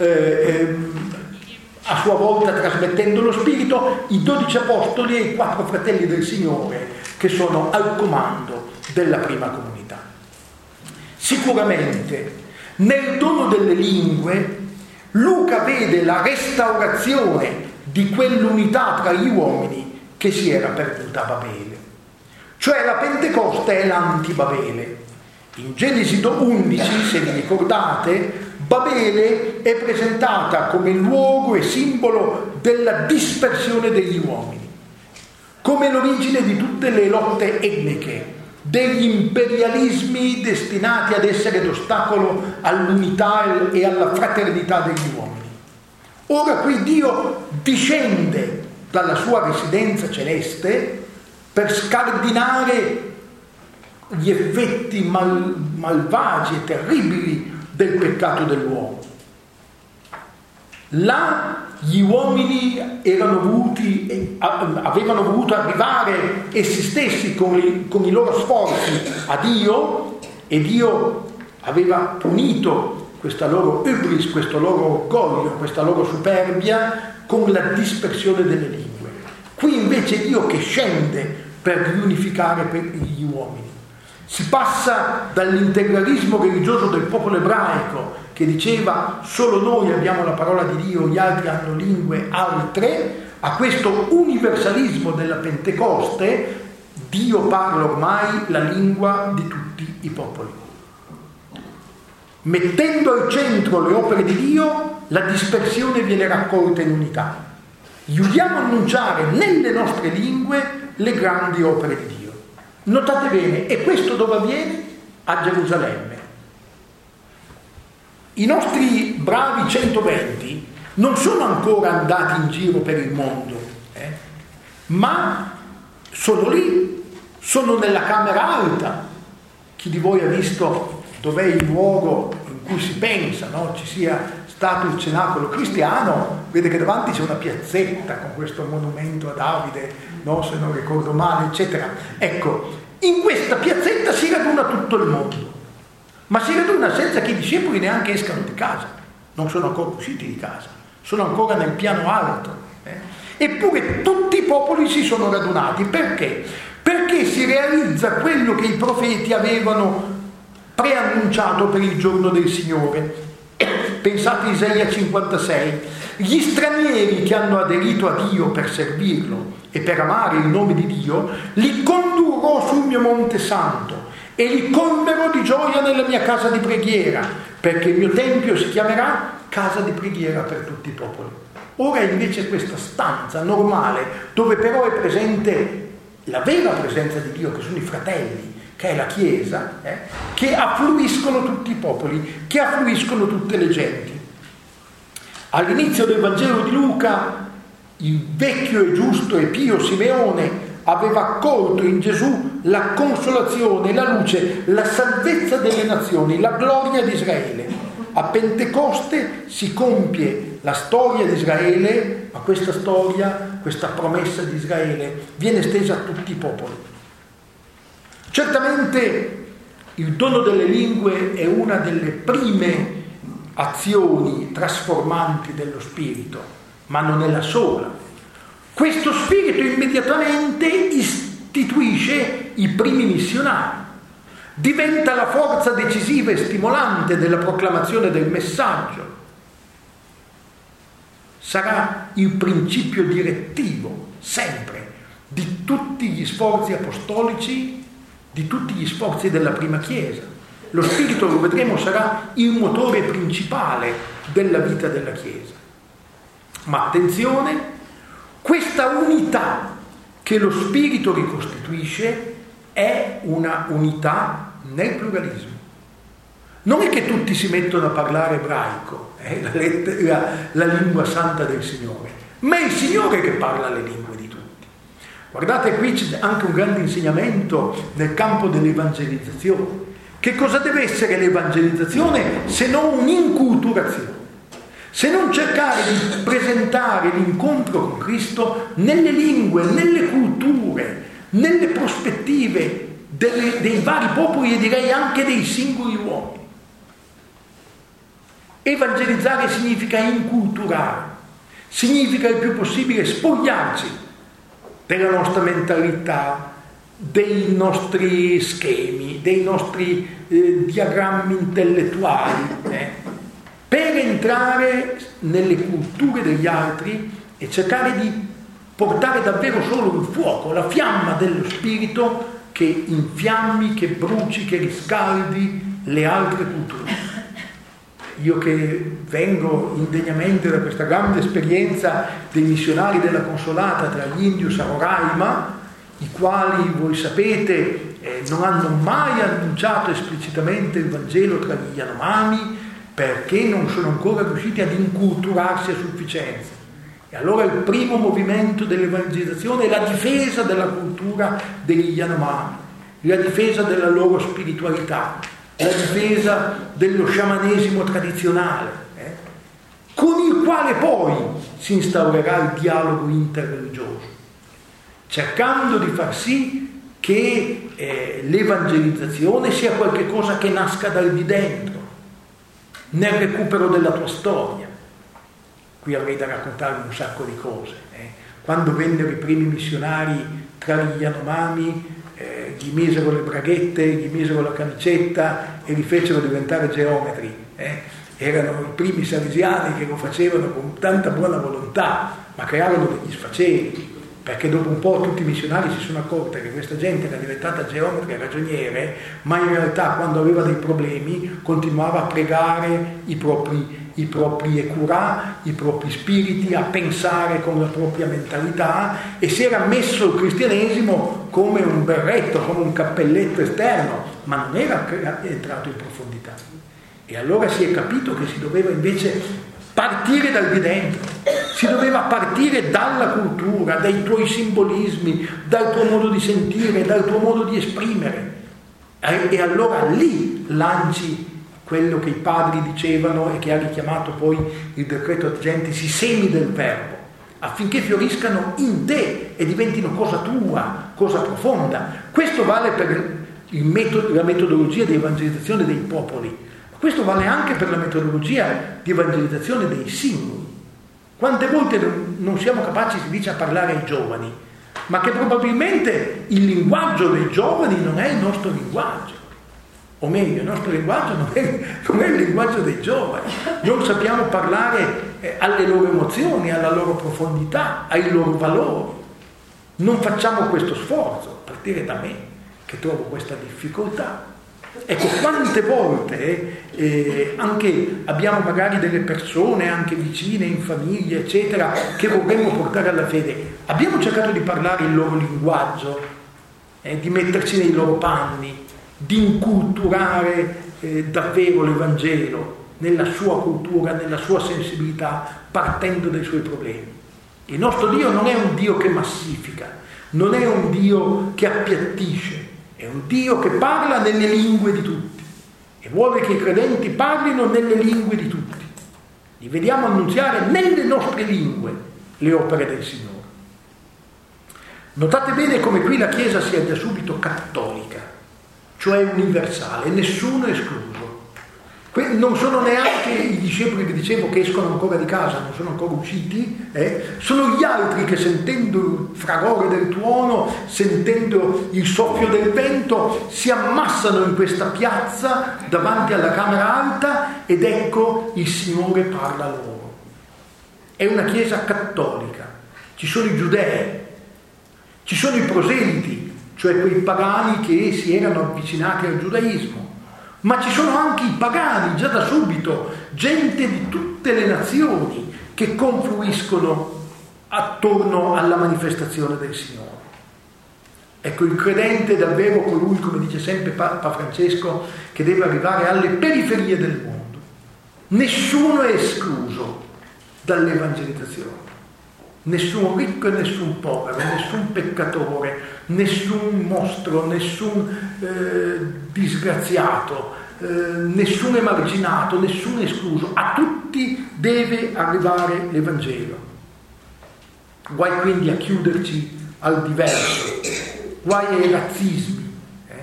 a sua volta trasmettendo lo spirito, i 12 apostoli e i 4 fratelli del Signore che sono al comando della prima comunità. Sicuramente nel dono delle lingue Luca vede la restaurazione di quell'unità tra gli uomini che si era perduta a Babele. Cioè la Pentecoste è l'antibabele. In Genesi 11, se vi ricordate, Babele è presentata come luogo e simbolo della dispersione degli uomini, come l'origine di tutte le lotte etniche, degli imperialismi destinati ad essere d'ostacolo all'unità e alla fraternità degli uomini. Ora qui Dio discende dalla sua residenza celeste per scardinare gli effetti malvagi e terribili del peccato dell'uomo. Là gli uomini avevano voluto arrivare essi stessi con i loro sforzi a Dio, e Dio aveva punito questa loro ubris, questo loro orgoglio, questa loro superbia con la dispersione delle lingue. Qui invece Dio che scende per riunificare gli uomini. Si passa dall'integralismo religioso del popolo ebraico, che diceva solo noi abbiamo la parola di Dio, gli altri hanno lingue altre, a questo universalismo della Pentecoste. Dio parla ormai la lingua di tutti i popoli. Mettendo al centro le opere di Dio, la dispersione viene raccolta in unità. Gli udiamo annunciare nelle nostre lingue le grandi opere di Dio. Notate bene, e questo dove avviene? A Gerusalemme. I nostri bravi 120 non sono ancora andati in giro per il mondo, ma sono lì, sono nella camera alta. Chi di voi ha visto dov'è il luogo in cui si pensa, no? Ci sia stato il cenacolo cristiano, vede che davanti c'è una piazzetta con questo monumento a Davide, no? Se non ricordo male, eccetera. Ecco, in questa piazzetta si raduna tutto il mondo, ma si raduna senza che i discepoli neanche escano di casa, non sono ancora usciti di casa, sono ancora nel piano alto. Eppure tutti i popoli si sono radunati. Perché? Perché si realizza quello che i profeti avevano preannunciato per il giorno del Signore. Pensate a Isaia 56, gli stranieri che hanno aderito a Dio per servirlo e per amare il nome di Dio, li condurrò sul mio monte santo e li colmerò di gioia nella mia casa di preghiera, perché il mio tempio si chiamerà casa di preghiera per tutti i popoli. Ora invece questa stanza normale, dove però è presente la vera presenza di Dio, che sono i fratelli, che è la Chiesa, che affluiscono tutti i popoli, che affluiscono tutte le genti. All'inizio del Vangelo di Luca, il vecchio e giusto e pio Simeone aveva accolto in Gesù la consolazione, la luce, la salvezza delle nazioni, la gloria di Israele. A Pentecoste si compie la storia di Israele, ma questa storia, questa promessa di Israele viene estesa a tutti i popoli. Certamente il dono delle lingue è una delle prime azioni trasformanti dello Spirito, ma non è la sola. Questo Spirito immediatamente istituisce i primi missionari, diventa la forza decisiva e stimolante della proclamazione del messaggio, sarà il principio direttivo sempre di tutti gli sforzi apostolici, di tutti gli sforzi della prima Chiesa. Lo Spirito, lo vedremo, sarà il motore principale della vita della Chiesa. Ma attenzione, questa unità che lo Spirito ricostituisce è una unità nel pluralismo. Non è che tutti si mettono a parlare ebraico, la lingua santa del Signore, ma è il Signore che parla le lingue di tutti. Guardate, qui c'è anche un grande insegnamento nel campo dell'evangelizzazione. Che cosa deve essere l'evangelizzazione se non un'inculturazione? Se non cercare di presentare l'incontro con Cristo nelle lingue, nelle culture, nelle prospettive dei vari popoli e direi anche dei singoli uomini. Evangelizzare significa inculturare, significa il più possibile spogliarci della nostra mentalità, dei nostri schemi, dei nostri diagrammi intellettuali, per entrare nelle culture degli altri e cercare di portare davvero solo il fuoco, la fiamma dello Spirito che infiammi, che bruci, che riscaldi le altre culture. Io che vengo indegnamente da questa grande esperienza dei missionari della Consolata tra gli Indios a Roraima, i quali, voi sapete, non hanno mai annunciato esplicitamente il Vangelo tra gli Yanomami perché non sono ancora riusciti ad inculturarsi a sufficienza. E allora il primo movimento dell'evangelizzazione è la difesa della cultura degli Yanomami, la difesa della loro spiritualità, la difesa dello sciamanesimo tradizionale, con il quale poi si instaurerà il dialogo interreligioso, cercando di far sì che l'evangelizzazione sia qualche cosa che nasca dal di dentro, nel recupero della tua storia. Qui avrei da raccontarvi un sacco di cose. Quando vennero i primi missionari tra gli Yanomami, gli misero le braghette, gli misero la camicetta e li fecero diventare geometri. Erano i primi salesiani che lo facevano con tanta buona volontà, ma crearono degli sfaceli. perché dopo un po' tutti i missionari si sono accorti che questa gente era diventata geometra e ragioniere, ma in realtà quando aveva dei problemi continuava a pregare i propri ecurà, i propri spiriti, a pensare con la propria mentalità, e si era messo il cristianesimo come un berretto, come un cappelletto esterno, ma non era entrato in profondità. E allora si è capito che si doveva invece partire dal di dentro, si doveva partire dalla cultura, dai tuoi simbolismi, dal tuo modo di sentire, dal tuo modo di esprimere, e allora lì lanci quello che i padri dicevano e che ha richiamato poi il decreto Argentisi, semi del verbo, affinché fioriscano in te e diventino cosa tua, cosa profonda. Questo vale per la metodologia di evangelizzazione dei popoli. Questo vale anche per la metodologia di evangelizzazione dei singoli. Quante volte non siamo capaci, si dice, a parlare ai giovani, ma che probabilmente il linguaggio dei giovani non è il nostro linguaggio, o meglio, il nostro linguaggio non è il linguaggio dei giovani. Non sappiamo parlare alle loro emozioni, alla loro profondità, ai loro valori. Non facciamo questo sforzo, a partire da me, che trovo questa difficoltà. Ecco, quante volte anche abbiamo magari delle persone anche vicine, in famiglia, eccetera, che vorremmo portare alla fede. Abbiamo cercato di parlare il loro linguaggio, di metterci nei loro panni, di inculturare davvero l'Evangelo nella sua cultura, nella sua sensibilità, partendo dai suoi problemi. Il nostro Dio non è un Dio che massifica, non è un Dio che appiattisce, è un Dio che parla nelle lingue di tutti e vuole che i credenti parlino nelle lingue di tutti. Li vediamo annunziare nelle nostre lingue le opere del Signore. Notate bene come qui la Chiesa sia da subito cattolica, cioè universale, nessuno escluso. Non sono neanche i discepoli che dicevo che escono ancora di casa, non sono ancora usciti, sono gli altri che, sentendo il fragore del tuono, sentendo il soffio del vento, si ammassano in questa piazza davanti alla Camera Alta, ed ecco il Signore parla loro. È una Chiesa cattolica, ci sono i giudei, ci sono i proseliti, cioè quei pagani che si erano avvicinati al giudaismo, ma ci sono anche i pagani, già da subito, gente di tutte le nazioni che confluiscono attorno alla manifestazione del Signore. Ecco, il credente è davvero colui, come dice sempre Papa Francesco, che deve arrivare alle periferie del mondo. Nessuno è escluso dall'evangelizzazione. Nessun ricco e nessun povero, nessun peccatore, nessun mostro, nessun disgraziato, nessun emarginato, nessun escluso. A tutti deve arrivare l'Evangelo. Guai quindi a chiuderci al diverso, guai ai razzismi,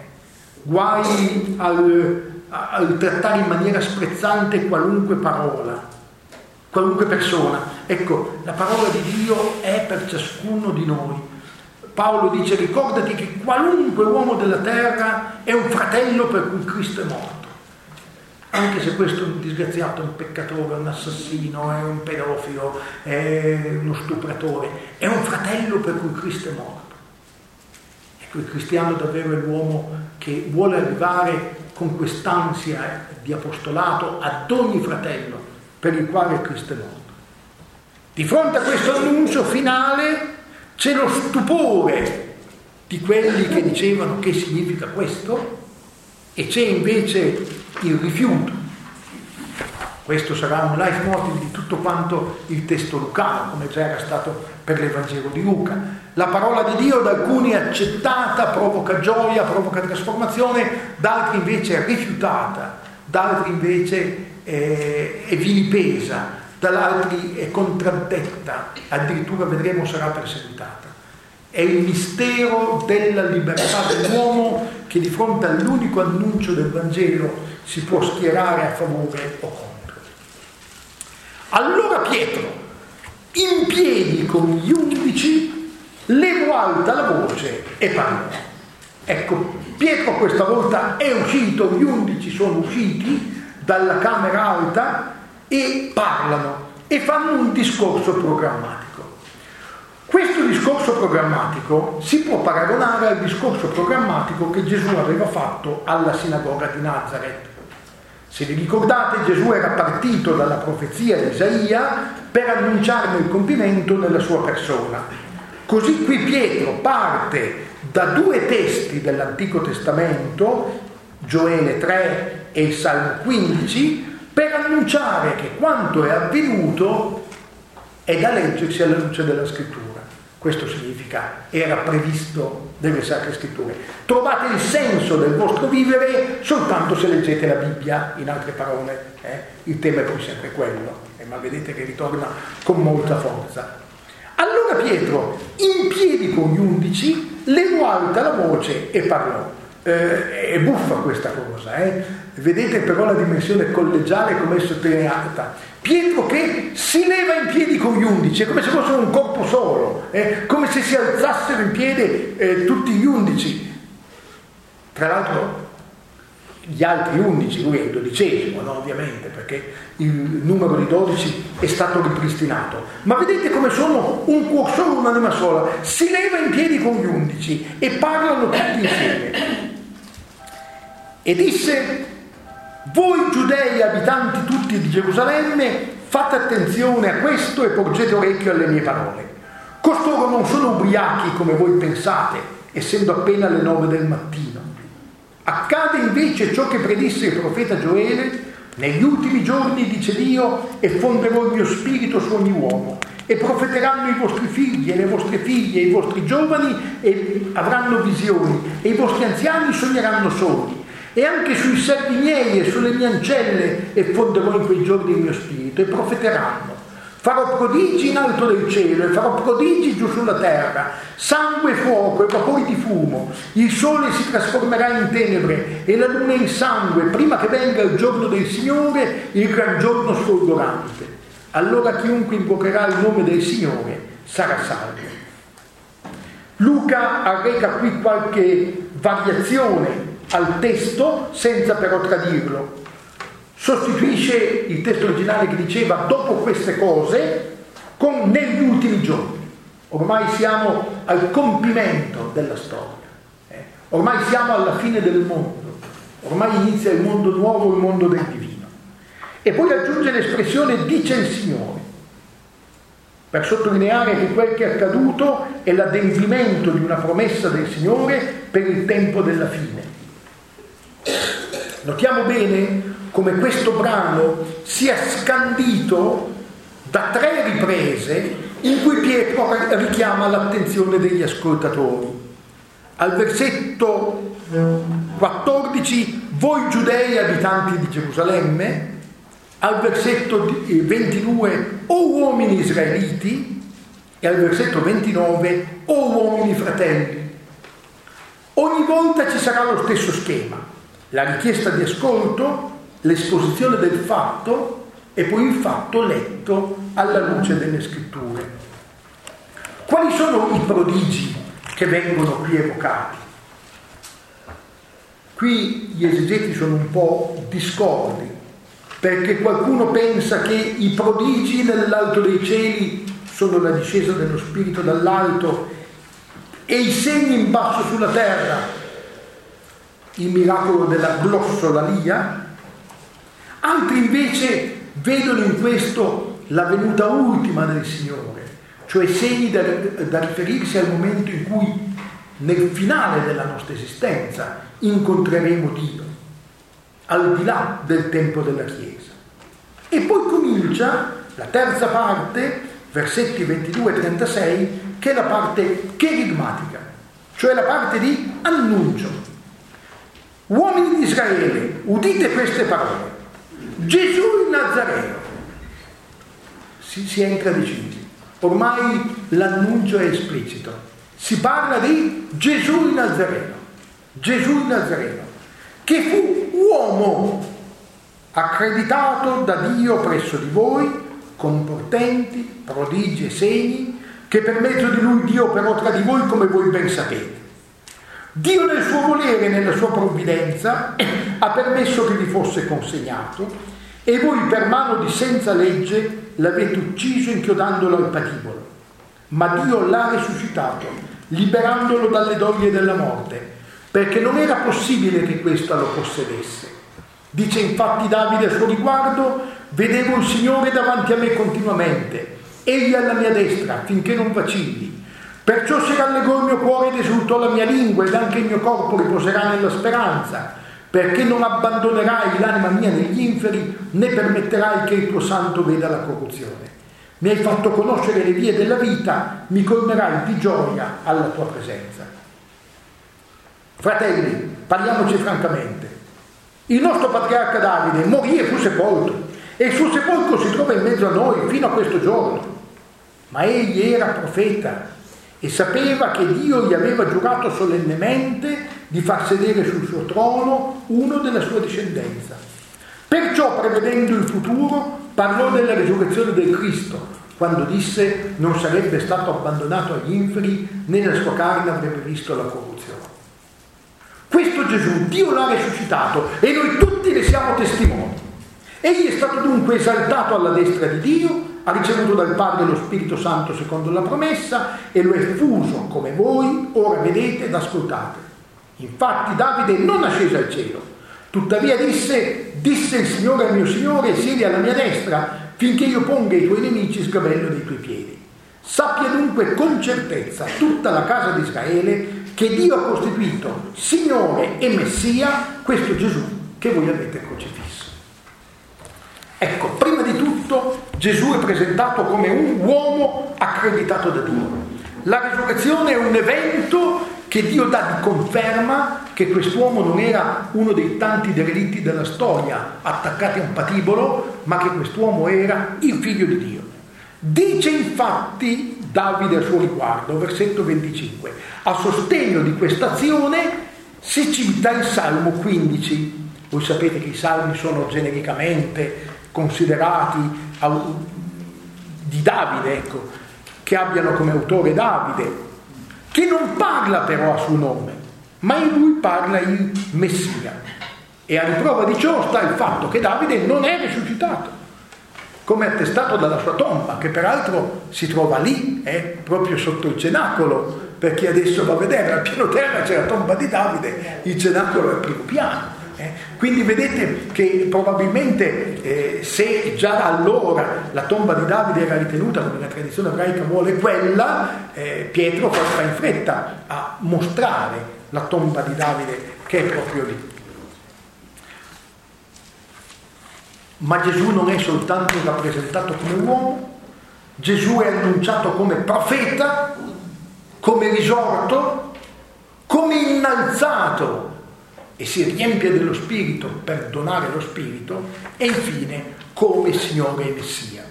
guai al trattare in maniera sprezzante qualunque parola, qualunque persona. Ecco, la parola di Dio è per ciascuno di noi. Paolo dice: ricordati che qualunque uomo della terra è un fratello per cui Cristo è morto. Anche se questo è un disgraziato, è un peccatore, è un assassino, è un pedofilo, è uno stupratore, è un fratello per cui Cristo è morto. Ecco, il cristiano davvero è l'uomo che vuole arrivare con quest'ansia di apostolato ad ogni fratello per il quale Cristo è morto. Di fronte a questo annuncio finale c'è lo stupore di quelli che dicevano: che significa questo? E c'è invece il rifiuto. Questo sarà un leitmotiv di tutto quanto il testo lucano, come già era stato per l'Evangelo di Luca. La parola di Dio da alcuni è accettata, provoca gioia, provoca trasformazione, da altri invece è rifiutata, da altri invece è vilipesa, dall'altri è contraddetta, addirittura vedremo sarà perseguitata. È il mistero della libertà dell'uomo che di fronte all'unico annuncio del Vangelo si può schierare a favore o contro. Allora Pietro, in piedi con gli 11, levò alta la voce e parlò. Ecco, Pietro questa volta è uscito, gli 11 sono usciti dalla Camera Alta e parlano e fanno un discorso programmatico. Questo discorso programmatico si può paragonare al discorso programmatico che Gesù aveva fatto alla sinagoga di Nazareth. Se vi ricordate, Gesù era partito dalla profezia di Isaia per annunciarne il compimento nella sua persona. Così qui Pietro parte da due testi dell'Antico Testamento, Gioele 3 e il Salmo 15, per annunciare che quanto è avvenuto è da leggersi alla luce della Scrittura. Questo significa, era previsto nelle Sacre Scritture. Trovate il senso del vostro vivere soltanto se leggete la Bibbia, in altre parole. Il tema è poi sempre quello, ma vedete che ritorna con molta forza. Allora Pietro, in piedi con gli 11, levò alta la voce e parlò. È buffa questa cosa, Vedete però la dimensione collegiale come è sottolineata. Pietro che si leva in piedi con gli 11, è come se fossero un corpo solo, come se si alzassero in piedi tutti gli 11. Tra l'altro gli altri 11, lui è il 12°, no? Ovviamente, perché il numero di 12 è stato ripristinato. Ma vedete come sono un cuore solo, un'anima sola. Si leva in piedi con gli 11 e parlano tutti insieme. E disse: voi giudei, abitanti tutti di Gerusalemme, fate attenzione a questo e porgete orecchio alle mie parole. Costoro non sono ubriachi come voi pensate, essendo appena le 9 del mattino. Accade invece ciò che predisse il profeta Gioele: negli ultimi giorni, dice Dio, effonderò il mio spirito su ogni uomo, e profeteranno i vostri figli e le vostre figlie, i vostri giovani e avranno visioni, e i vostri anziani sogneranno sogni. E anche sui servi miei e sulle mie ancelle effonderò in quei giorni il mio spirito, e profeteranno. Farò prodigi in alto del cielo e farò prodigi giù sulla terra, sangue e fuoco e vapori di fumo. Il sole si trasformerà in tenebre e la luna in sangue, prima che venga il giorno del Signore, il gran giorno sfolgorante. Allora chiunque invocherà il nome del Signore sarà salvo. Luca arreca qui qualche variazione al testo senza però tradirlo. Sostituisce il testo originale che diceva dopo queste cose con negli ultimi giorni. Ormai siamo al compimento della storia, ormai siamo alla fine del mondo, ormai inizia il mondo nuovo, il mondo del divino. E poi aggiunge l'espressione dice il Signore, per sottolineare che quel che è accaduto è l'adempimento di una promessa del Signore per il tempo della fine. Notiamo bene come questo brano sia scandito da 3 riprese in cui Pietro richiama l'attenzione degli ascoltatori. Al versetto 14, voi giudei abitanti di Gerusalemme, al versetto 22, o uomini israeliti, e al versetto 29, o uomini fratelli. Ogni volta ci sarà lo stesso schema. La richiesta di ascolto, l'esposizione del fatto e poi il fatto letto alla luce delle scritture. Quali sono i prodigi che vengono qui evocati? Qui gli esegeti sono un po' discordi, perché qualcuno pensa che i prodigi nell'alto dei cieli sono la discesa dello Spirito dall'alto e i segni in basso sulla terra, il miracolo della glossolalia. Altri invece vedono in questo la venuta ultima del Signore, cioè segni da riferirsi al momento in cui nel finale della nostra esistenza incontreremo Dio, al di là del tempo della Chiesa. E poi comincia la terza parte, versetti 22 e 36, che è la parte cherigmatica, cioè la parte di annuncio. Uomini di Israele, udite queste parole. Gesù il Nazareo. Si entra decisi. Ormai l'annuncio è esplicito. Si parla di Gesù il Nazareno. Gesù il Nazareno, che fu uomo accreditato da Dio presso di voi, con portenti, prodigi e segni, che per mezzo di lui Dio operò tra di voi come voi ben sapete. Dio nel suo volere e nella sua provvidenza ha permesso che vi fosse consegnato e voi per mano di senza legge l'avete ucciso inchiodandolo al patibolo. ma Dio l'ha risuscitato, liberandolo dalle doglie della morte, perché non era possibile che questa lo possedesse. Dice infatti Davide a suo riguardo: vedevo il Signore davanti a me continuamente, egli alla mia destra finché non vacilli. Perciò si rallegrò il mio cuore ed esultò la mia lingua, ed anche il mio corpo riposerà nella speranza, perché non abbandonerai l'anima mia negli inferi, né permetterai che il tuo santo veda la corruzione. Mi hai fatto conoscere le vie della vita, mi colmerai di gioia alla tua presenza. Fratelli, parliamoci francamente. Il nostro patriarca Davide morì e fu sepolto, e il suo sepolcro si trova in mezzo a noi fino a questo giorno. Ma egli era profeta e sapeva che Dio gli aveva giurato solennemente di far sedere sul suo trono uno della sua discendenza. Perciò, prevedendo il futuro, parlò della risurrezione del Cristo, quando disse: non sarebbe stato abbandonato agli inferi, né la sua carne avrebbe visto la corruzione. Questo Gesù, Dio l'ha risuscitato e noi tutti ne siamo testimoni. Egli è stato dunque esaltato alla destra di Dio, ha ricevuto dal Padre lo Spirito Santo secondo la promessa e lo è effuso come voi ora vedete ed ascoltate. Infatti Davide non ascese al cielo, tuttavia disse il Signore al mio Signore: siedi alla mia destra finché io ponga i tuoi nemici sgabello dei tuoi piedi. Sappia dunque con certezza tutta la casa di Israele che Dio ha costituito Signore e Messia questo Gesù che voi avete crocifisso. Ecco, prima di tutto Gesù è presentato come un uomo accreditato da Dio. La risurrezione è un evento che Dio dà di conferma che quest'uomo non era uno dei tanti derelitti della storia attaccati a un patibolo, ma che quest'uomo era il figlio di Dio. Dice infatti Davide a suo riguardo, versetto 25, a sostegno di questa azione si cita il Salmo 15. Voi sapete che i salmi sono genericamente considerati di Davide, ecco, che abbiano come autore Davide, che non parla però a suo nome, ma in lui parla il Messia. E a riprova di ciò sta il fatto che Davide non è risuscitato, come attestato dalla sua tomba, che peraltro si trova lì, proprio sotto il cenacolo, per chi adesso va a vedere, al piano terra c'è la tomba di Davide, il cenacolo è al primo piano. Quindi vedete che probabilmente se già allora la tomba di Davide era ritenuta, come la tradizione ebraica vuole quella, Pietro fa in fretta a mostrare la tomba di Davide che è proprio lì. Ma Gesù non è soltanto rappresentato come uomo, Gesù è annunciato come profeta, come risorto, come innalzato e si riempie dello Spirito per donare lo Spirito, e infine come Signore e Messia.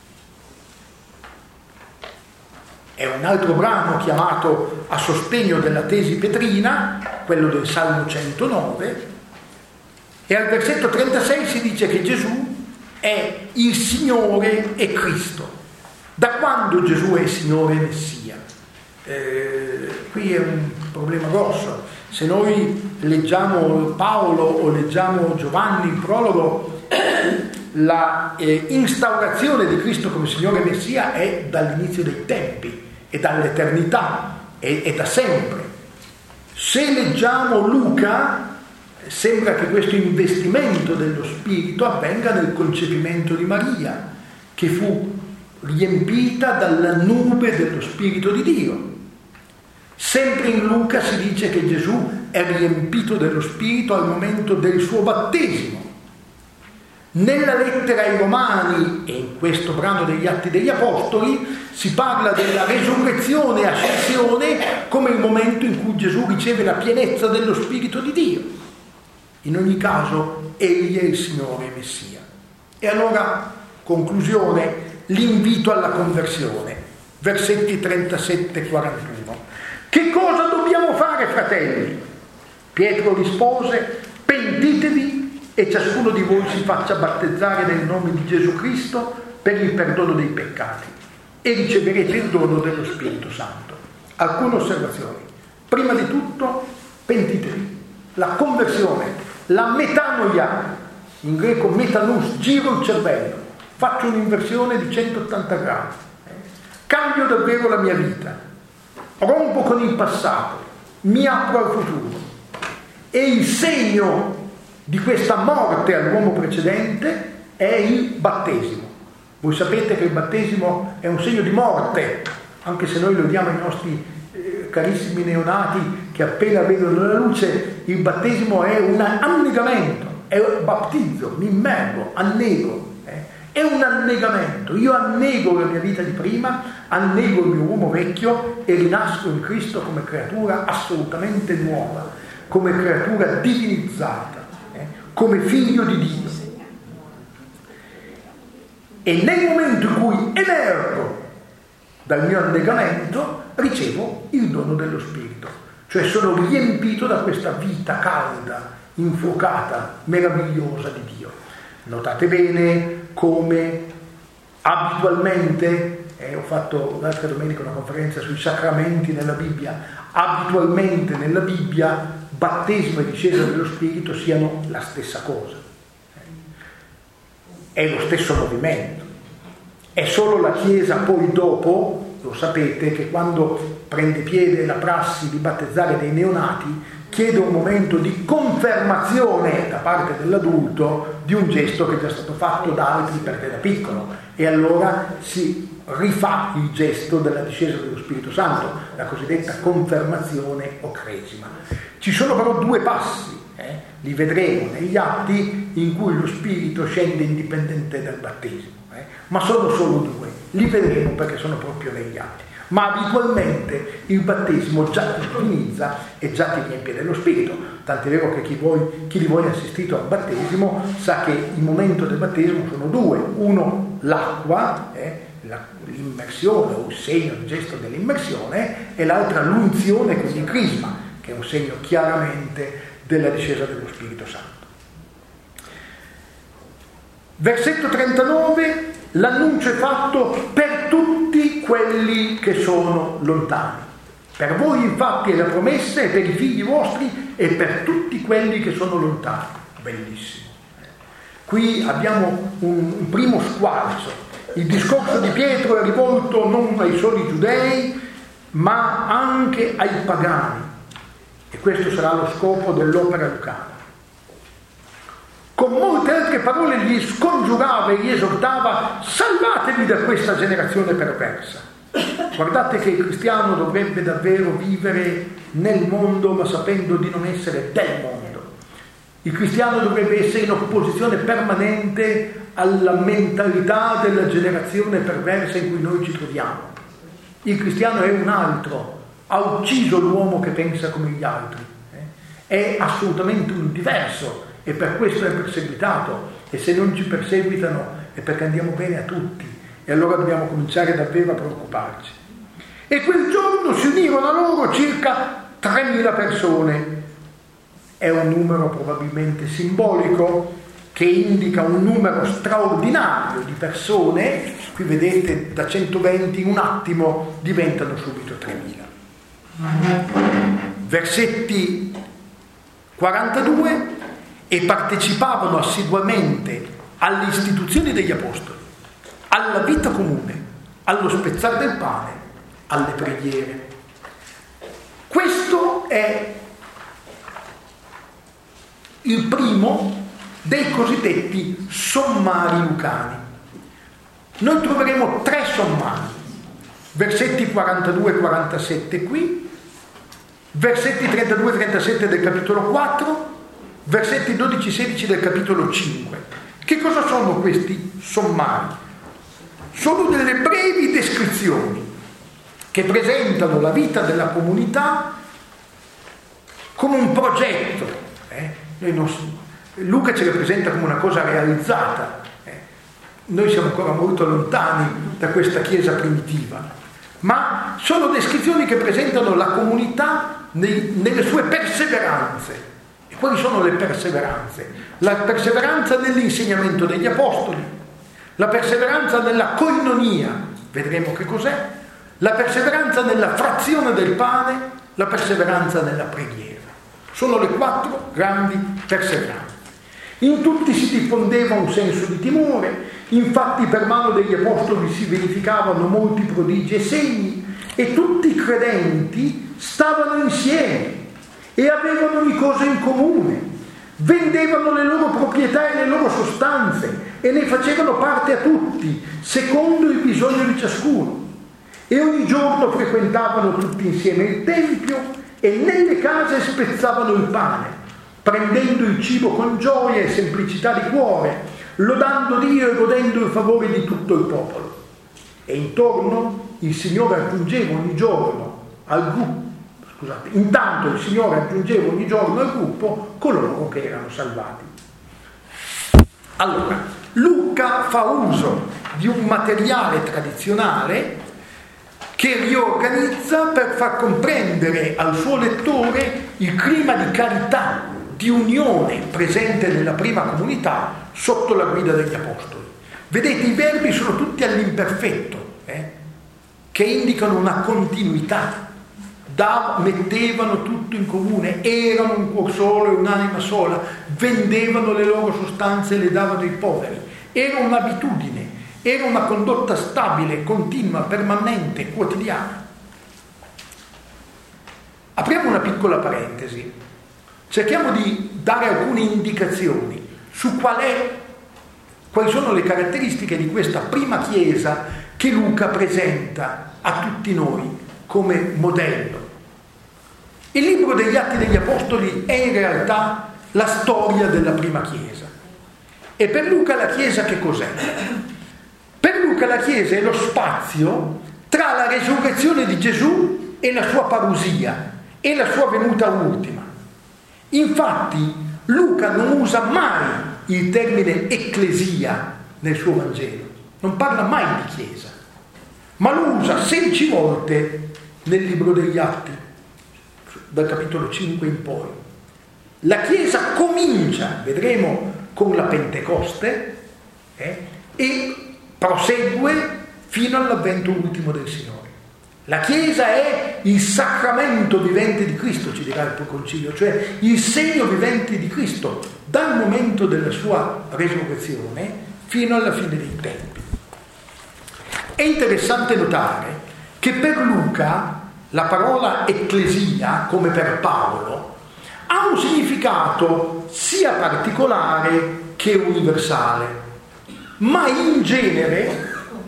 È un altro brano chiamato a sostegno della tesi petrina, quello del Salmo 109, e al versetto 36 si dice che Gesù è il Signore e Cristo. Da quando Gesù è Signore e Messia? Qui è un problema grosso. Se noi leggiamo Paolo o leggiamo Giovanni, il prologo, la instaurazione di Cristo come Signore e Messia è dall'inizio dei tempi, è dall'eternità, è da sempre. Se leggiamo Luca, sembra che questo investimento dello Spirito avvenga nel concepimento di Maria, che fu riempita dalla nube dello Spirito di Dio. Sempre in Luca si dice che Gesù è riempito dello Spirito al momento del suo battesimo. Nella lettera ai Romani e in questo brano degli Atti degli Apostoli si parla della resurrezione e ascensione come il momento in cui Gesù riceve la pienezza dello Spirito di Dio. In ogni caso, egli è il Signore e Messia. E allora, conclusione, l'invito alla conversione, versetti 37 e 41. Che cosa dobbiamo fare, fratelli? Pietro rispose: pentitevi e ciascuno di voi si faccia battezzare nel nome di Gesù Cristo per il perdono dei peccati e riceverete il dono dello Spirito Santo. Alcune osservazioni. Prima di tutto, pentitevi. La conversione, la metanoia, in greco metanus, giro il cervello, faccio un'inversione di 180 gradi. cambio davvero la mia vita, rompo con il passato, mi apro al futuro. E il segno di questa morte all'uomo precedente è il battesimo. Voi sapete che il battesimo è un segno di morte, anche se noi lo diamo ai nostri carissimi neonati che appena vedono la luce. Il battesimo è un annegamento, è un battizzo, mi immergo, annego. È un annegamento, io annego la mia vita di prima, annego il mio uomo vecchio e rinasco in Cristo come creatura assolutamente nuova, come creatura divinizzata, come figlio di Dio. E nel momento in cui emergo dal mio annegamento ricevo il dono dello Spirito, cioè sono riempito da questa vita calda, infuocata, meravigliosa di Dio. Notate bene come abitualmente, ho fatto l'altra domenica una conferenza sui sacramenti nella Bibbia, abitualmente nella Bibbia battesimo e discesa dello Spirito siano la stessa cosa. È lo stesso movimento. È solo la Chiesa poi dopo, lo sapete, che quando prende piede la prassi di battezzare dei neonati, chiede un momento di confermazione da parte dell'adulto di un gesto che è già stato fatto da altri per te da piccolo, e allora si rifà il gesto della discesa dello Spirito Santo, la cosiddetta confermazione o cresima. Ci sono però due passi, li vedremo negli atti, in cui lo Spirito scende indipendente dal battesimo, ma sono solo due, li vedremo perché sono proprio negli atti. Ma abitualmente il battesimo già ti divinizza e già ti riempie dello Spirito, tant'è vero che chi di voi ha assistito al battesimo sa che il momento del battesimo sono due: uno l'acqua, l'immersione o il segno, il gesto dell'immersione, e l'altra l'unzione con il crisma, che è un segno chiaramente della discesa dello Spirito Santo. Versetto 39, l'annuncio è fatto per tutti quelli che sono lontani. Per voi infatti è la promessa, e per i figli vostri e per tutti quelli che sono lontani. Bellissimo. Qui abbiamo un primo squarcio. Il discorso di Pietro è rivolto non ai soli giudei, ma anche ai pagani. E questo sarà lo scopo dell'opera lucana. Con molte altre parole gli scongiurava e gli esortava: salvatevi da questa generazione perversa. Guardate che il cristiano dovrebbe davvero vivere nel mondo, ma sapendo di non essere del mondo. Il cristiano dovrebbe essere in opposizione permanente alla mentalità della generazione perversa in cui noi ci troviamo. Il cristiano è un altro, ha ucciso l'uomo che pensa come gli altri, è assolutamente un diverso, e per questo è perseguitato, e se non ci perseguitano è perché andiamo bene a tutti, e allora dobbiamo cominciare davvero a preoccuparci. E quel giorno si unirono a loro circa 3.000 persone. È un numero probabilmente simbolico che indica un numero straordinario di persone. Qui vedete, da 120 in un attimo diventano subito 3.000. Versetti 42: e partecipavano assiduamente alle istituzioni degli apostoli, alla vita comune, allo spezzare del pane, alle preghiere. Questo è il primo dei cosiddetti sommari lucani. Noi troveremo 3 sommari, versetti 42 e 47 qui, versetti 32 e 37 del capitolo 4, versetti 12 e 16 del capitolo 5. Che cosa sono questi sommari? Sono delle brevi descrizioni che presentano la vita della comunità come un progetto. Luca ce la presenta come una cosa realizzata. Noi siamo ancora molto lontani da questa chiesa primitiva, ma sono descrizioni che presentano la comunità nelle sue perseveranze. E quali sono le perseveranze? La perseveranza nell'insegnamento degli apostoli, la perseveranza nella koinonia, vedremo che cos'è, la perseveranza nella frazione del pane, la perseveranza nella preghiera. Sono le 4 grandi perseveranze. In tutti si diffondeva un senso di timore, infatti per mano degli apostoli si verificavano molti prodigi e segni, e tutti i credenti stavano insieme e avevano ogni cosa in comune, vendevano le loro proprietà e le loro sostanze e ne facevano parte a tutti, secondo il bisogno di ciascuno. E ogni giorno frequentavano tutti insieme il Tempio e nelle case spezzavano il pane, prendendo il cibo con gioia e semplicità di cuore, lodando Dio e godendo il favore di tutto il popolo. E intanto il Signore aggiungeva ogni giorno al gruppo coloro che erano salvati. Allora, Luca fa uso di un materiale tradizionale che riorganizza per far comprendere al suo lettore il clima di carità, di unione presente nella prima comunità sotto la guida degli apostoli. Vedete, i verbi sono tutti all'imperfetto, che indicano una continuità. Mettevano tutto in comune, erano un cuore solo e un'anima sola, vendevano le loro sostanze e le davano ai poveri. Era un'abitudine, era una condotta stabile, continua, permanente, quotidiana. Apriamo una piccola parentesi. Cerchiamo di dare alcune indicazioni su quali sono le caratteristiche di questa prima chiesa che Luca presenta a tutti noi come modello. Il libro degli Atti degli Apostoli è in realtà la storia della prima chiesa. E per Luca la chiesa che cos'è? Per Luca la chiesa è lo spazio tra la resurrezione di Gesù e la sua parusia e la sua venuta ultima. Infatti Luca non usa mai il termine ecclesia nel suo Vangelo, non parla mai di chiesa, ma lo usa 16 volte nel libro degli Atti, dal capitolo 5 in poi. La chiesa comincia, vedremo, con la Pentecoste e prosegue fino all'avvento ultimo del Signore. La Chiesa è il sacramento vivente di Cristo, ci dirà il Concilio, cioè il segno vivente di Cristo dal momento della sua resurrezione fino alla fine dei tempi. È interessante notare che per Luca la parola ecclesia, come per Paolo, ha un significato sia particolare che universale, ma in genere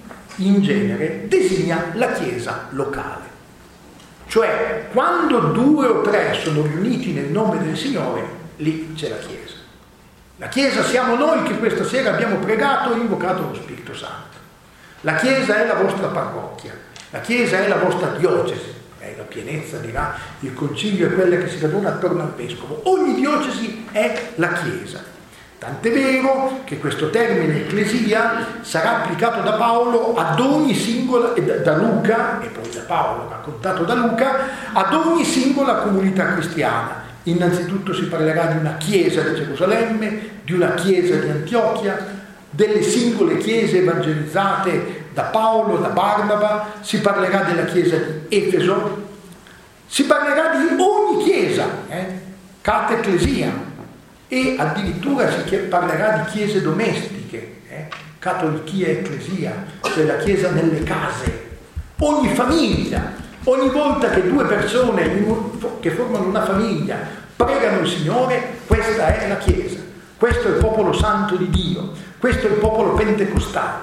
designa la chiesa locale. Cioè, quando 2 o 3 sono riuniti nel nome del Signore, lì c'è la chiesa. La chiesa siamo noi che questa sera abbiamo pregato e invocato lo Spirito Santo. La chiesa è la vostra parrocchia, la chiesa è la vostra diocesi, la pienezza, dirà il concilio, è quella che si raduna attorno al vescovo. Ogni diocesi è la chiesa. Tant'è vero che questo termine ecclesia sarà applicato da Paolo ad ogni singola, da Luca, e poi da Paolo, raccontato da Luca, ad ogni singola comunità cristiana. Innanzitutto si parlerà di una chiesa di Gerusalemme, di una chiesa di Antiochia, delle singole chiese evangelizzate da Paolo, da Barnaba, si parlerà della chiesa di Efeso, si parlerà di ogni chiesa, cateclesia, e addirittura si parlerà di chiese domestiche, catolichia ecclesia, cioè la chiesa nelle case. Ogni famiglia, ogni volta che 2 persone che formano una famiglia pregano il Signore, questa è la chiesa, questo è il popolo santo di Dio, questo è il popolo pentecostale.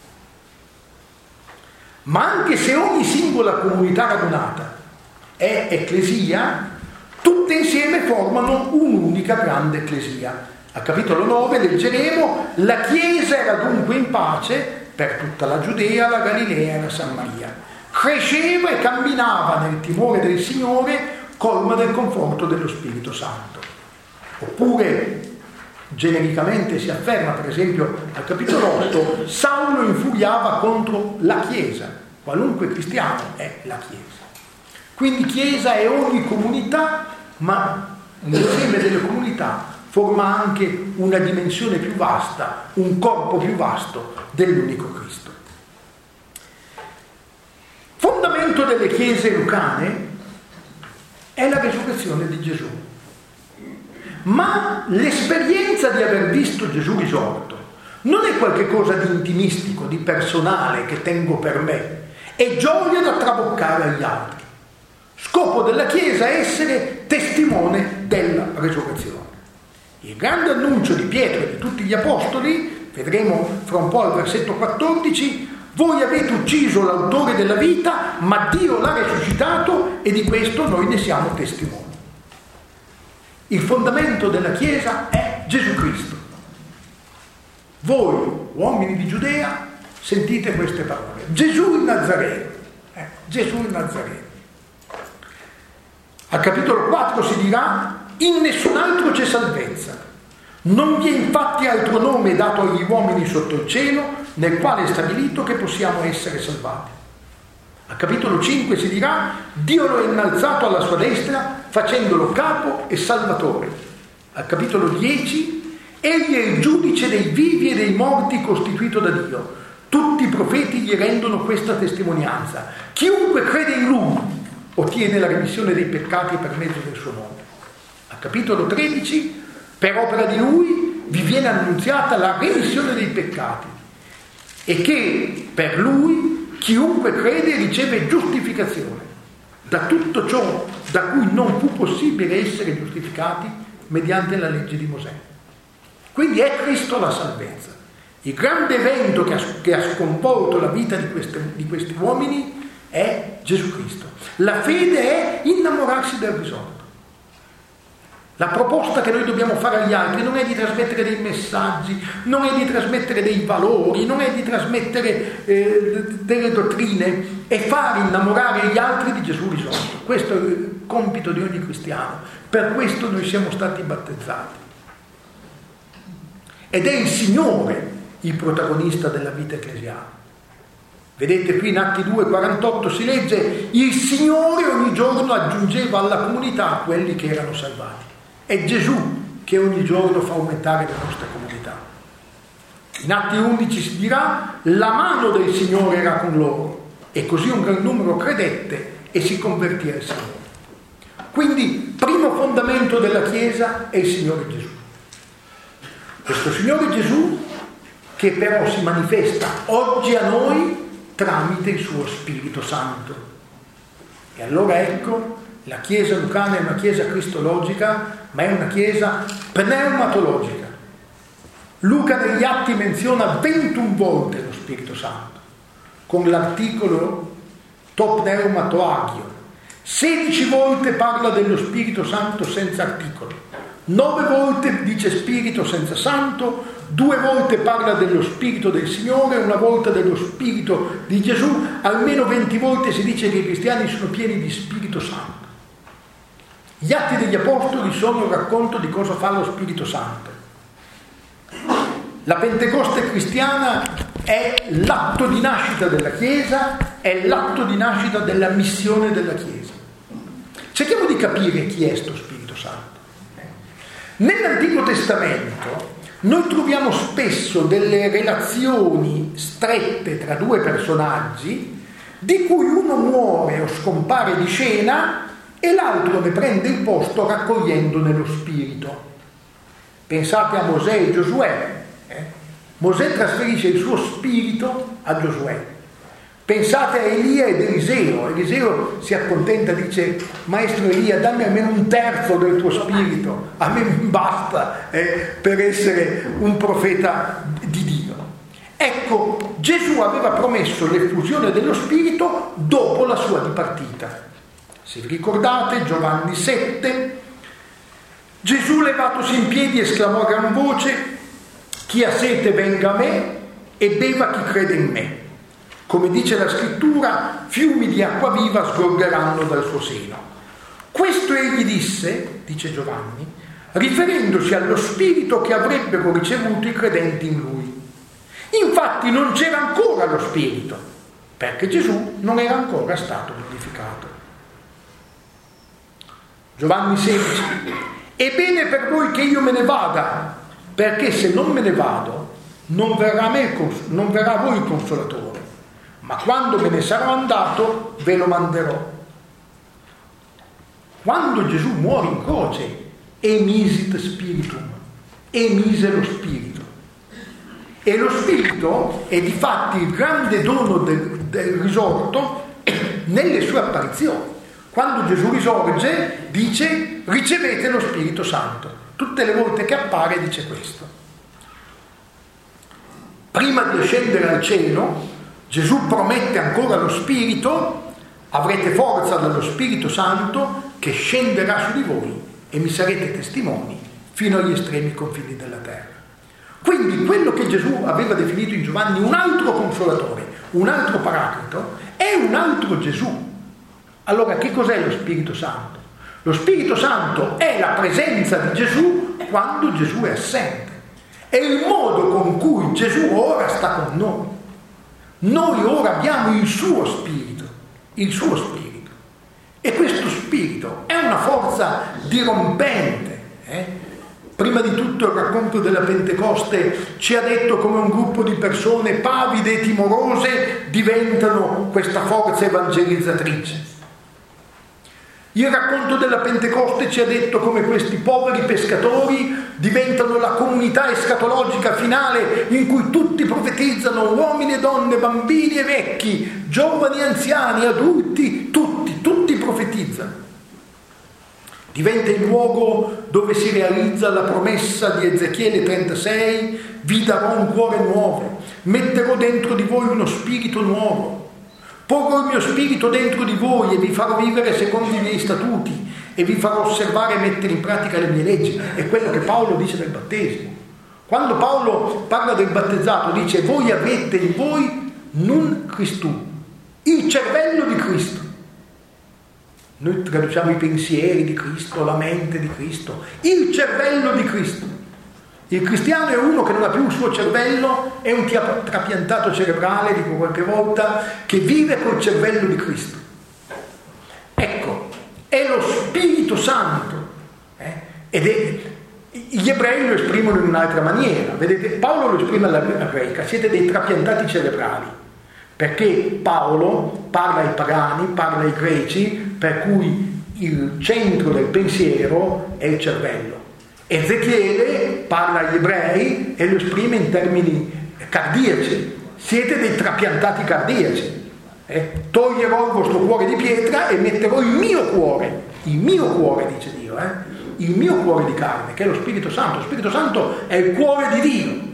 Ma anche se ogni singola comunità radunata è ecclesia, tutte insieme formano un'unica grande ecclesia. Al capitolo 9 leggeremo: la Chiesa era dunque in pace per tutta la Giudea, la Galilea e la Samaria. Cresceva e camminava nel timore del Signore, colma del conforto dello Spirito Santo. Oppure, genericamente si afferma, per esempio, al capitolo 8, Saulo infuriava contro la Chiesa. Qualunque cristiano è la Chiesa. Quindi Chiesa è ogni comunità, ma l'insieme delle comunità forma anche una dimensione più vasta, un corpo più vasto dell'unico Cristo. Fondamento delle chiese lucane è la resurrezione di Gesù. ma l'esperienza di aver visto Gesù risorto non è qualche cosa di intimistico, di personale che tengo per me, è gioia da traboccare agli altri. Scopo della Chiesa è essere testimone della resurrezione. Il grande annuncio di Pietro e di tutti gli apostoli, vedremo fra un po' al versetto 14, voi avete ucciso l'autore della vita, ma Dio l'ha risuscitato e di questo noi ne siamo testimoni. Il fondamento della Chiesa è Gesù Cristo. Voi, uomini di Giudea, sentite queste parole. Gesù il Nazareno. Gesù il Nazareno. Al capitolo 4 si dirà: in nessun altro c'è salvezza. Non vi è infatti altro nome dato agli uomini sotto il cielo nel quale è stabilito che possiamo essere salvati. Al capitolo 5 si dirà: Dio lo ha innalzato alla sua destra facendolo capo e salvatore. Al capitolo 10: egli è il giudice dei vivi e dei morti costituito da Dio. Tutti i profeti gli rendono questa testimonianza. Chiunque crede in lui ottiene la remissione dei peccati per mezzo del suo nome. Al capitolo 13: per opera di lui vi viene annunziata la remissione dei peccati e che per lui chiunque crede riceve giustificazione da tutto ciò da cui non fu possibile essere giustificati mediante la legge di Mosè. Quindi è Cristo la salvezza. Il grande evento che ha sconvolto la vita di questi uomini è Gesù Cristo. La fede è innamorarsi del risorto. La proposta che noi dobbiamo fare agli altri non è di trasmettere dei messaggi, non è di trasmettere dei valori, non è di trasmettere delle dottrine, è fare innamorare gli altri di Gesù risorto. Questo è il compito di ogni cristiano. Per questo noi siamo stati battezzati. Ed è il Signore il protagonista della vita ecclesiale. Vedete qui in Atti 2,48 si legge: il Signore ogni giorno aggiungeva alla comunità quelli che erano salvati. È Gesù che ogni giorno fa aumentare la nostra comunità. In Atti 11 si dirà: la mano del Signore era con loro, e così un gran numero credette e si convertì al Signore. Quindi primo fondamento della Chiesa è il Signore Gesù. Questo Signore Gesù che però si manifesta oggi a noi tramite il suo Spirito Santo. E allora ecco, la Chiesa lucana è una Chiesa cristologica, ma è una Chiesa pneumatologica. Luca negli Atti menziona 21 volte lo Spirito Santo, con l'articolo to pneumatoagio. 16 volte parla dello Spirito Santo senza articolo, 9 volte dice Spirito senza Santo, 2 volte parla dello Spirito del Signore, una volta dello Spirito di Gesù, almeno 20 volte si dice che i cristiani sono pieni di Spirito Santo. Gli Atti degli Apostoli sono il racconto di cosa fa lo Spirito Santo. La Pentecoste cristiana è l'atto di nascita della Chiesa, è l'atto di nascita della missione della Chiesa. Cerchiamo di capire chi è sto Spirito Santo. Nell'Antico Testamento noi troviamo spesso delle relazioni strette tra due personaggi di cui uno muore o scompare di scena e l'altro ne prende il posto raccogliendone lo spirito. Pensate a Mosè e Giosuè. Mosè trasferisce il suo spirito a Giosuè. Pensate a Elia ed Eliseo. Eliseo si accontenta, dice: maestro Elia, dammi almeno un terzo del tuo spirito, a me basta per essere un profeta di Dio. Ecco, Gesù aveva promesso l'effusione dello spirito dopo la sua dipartita. Se vi ricordate, Giovanni 7, Gesù levatosi in piedi esclamò a gran voce: chi ha sete venga a me e beva chi crede in me. Come dice la scrittura, fiumi di acqua viva sgorgeranno dal suo seno. Questo egli disse, dice Giovanni, riferendosi allo spirito che avrebbero ricevuto i credenti in lui. Infatti non c'era ancora lo spirito, perché Gesù non era ancora stato glorificato. Giovanni 16, è bene per voi che io me ne vada, perché se non me ne vado non verrà a voi il Consolatore, ma quando me ne sarò andato ve lo manderò. Quando Gesù muore in croce emisit spiritum, emise lo spirito. E lo spirito è difatti il grande dono del risorto nelle sue apparizioni. Quando Gesù risorge dice ricevete lo Spirito Santo. Tutte le volte che appare dice questo. Prima di ascendere al cielo Gesù promette ancora lo Spirito: avrete forza dallo Spirito Santo che scenderà su di voi e mi sarete testimoni fino agli estremi confini della terra. Quindi quello che Gesù aveva definito in Giovanni un altro consolatore, un altro paraclito, è un altro Gesù. Allora che cos'è lo Spirito Santo? Lo Spirito Santo è la presenza di Gesù quando Gesù è assente. È il modo con cui Gesù ora sta con noi. Noi ora abbiamo il suo Spirito, il suo Spirito. E questo Spirito è una forza dirompente. Prima di tutto il racconto della Pentecoste ci ha detto come un gruppo di persone pavide e timorose diventano questa forza evangelizzatrice. Il racconto della Pentecoste ci ha detto come questi poveri pescatori diventano la comunità escatologica finale in cui tutti profetizzano, uomini e donne, bambini e vecchi, giovani e anziani, adulti, tutti profetizzano. Diventa il luogo dove si realizza la promessa di Ezechiele 36: vi darò un cuore nuovo, metterò dentro di voi uno spirito nuovo. Porrò il mio spirito dentro di voi e vi farò vivere secondo i miei statuti e vi farò osservare e mettere in pratica le mie leggi. È quello che Paolo dice del battesimo. Quando Paolo parla del battezzato dice: voi avete in voi nun Christu, il cervello di Cristo. Noi traduciamo i pensieri di Cristo, la mente di Cristo, il cervello di Cristo. Il cristiano è uno che non ha più il suo cervello, è un trapiantato cerebrale, dico qualche volta, che vive col cervello di Cristo. Ecco, è lo Spirito Santo. Gli ebrei lo esprimono in un'altra maniera. Vedete, Paolo lo esprime alla greca: siete dei trapiantati cerebrali. Perché Paolo parla ai pagani, parla ai greci, per cui il centro del pensiero è il cervello. Ezechiele parla agli ebrei e lo esprime in termini cardiaci: siete dei trapiantati cardiaci. Toglierò il vostro cuore di pietra e metterò il mio cuore, dice Dio, il mio cuore di carne, che è lo Spirito Santo. Lo Spirito Santo è il cuore di Dio.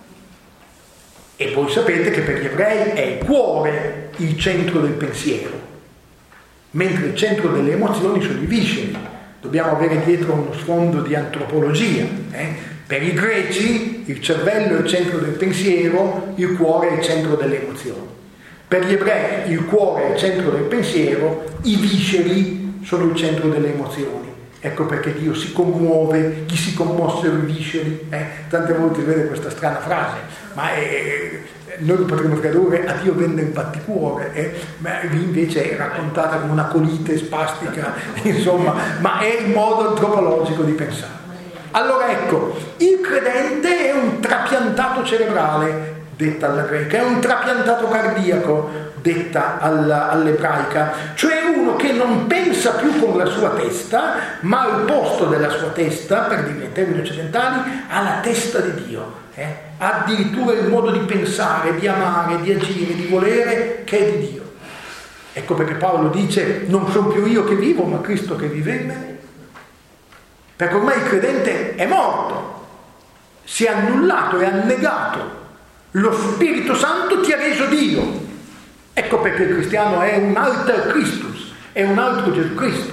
E poi sapete che per gli ebrei è il cuore il centro del pensiero, mentre il centro delle emozioni sono i visceri. Dobbiamo avere dietro uno sfondo di antropologia. Per i greci il cervello è il centro del pensiero, il cuore è il centro delle emozioni. Per gli ebrei il cuore è il centro del pensiero, i visceri sono il centro delle emozioni. Ecco perché Dio si commuove, gli si commossero i visceri. Tante volte si vede questa strana frase, ma noi potremmo tradurre: a Dio venne il batticuore, ma lì invece è raccontata come una colite spastica, insomma, ma è il modo antropologico di pensare. Allora ecco, il credente è un trapiantato cerebrale, detta alla greca, è un trapiantato cardiaco, detta all'ebraica, cioè uno che non pensa più con la sua testa, ma al posto della sua testa, per dire in termini occidentali, ha la testa di Dio. Ha addirittura il modo di pensare, di amare, di agire, di volere che è di Dio. Ecco perché Paolo dice: non sono più io che vivo, ma Cristo che vive in me. Perché ormai il credente è morto, si è annullato, è annegato. Lo Spirito Santo ti ha reso Dio. Ecco perché il cristiano è un alter Christus, è un altro Gesù Cristo.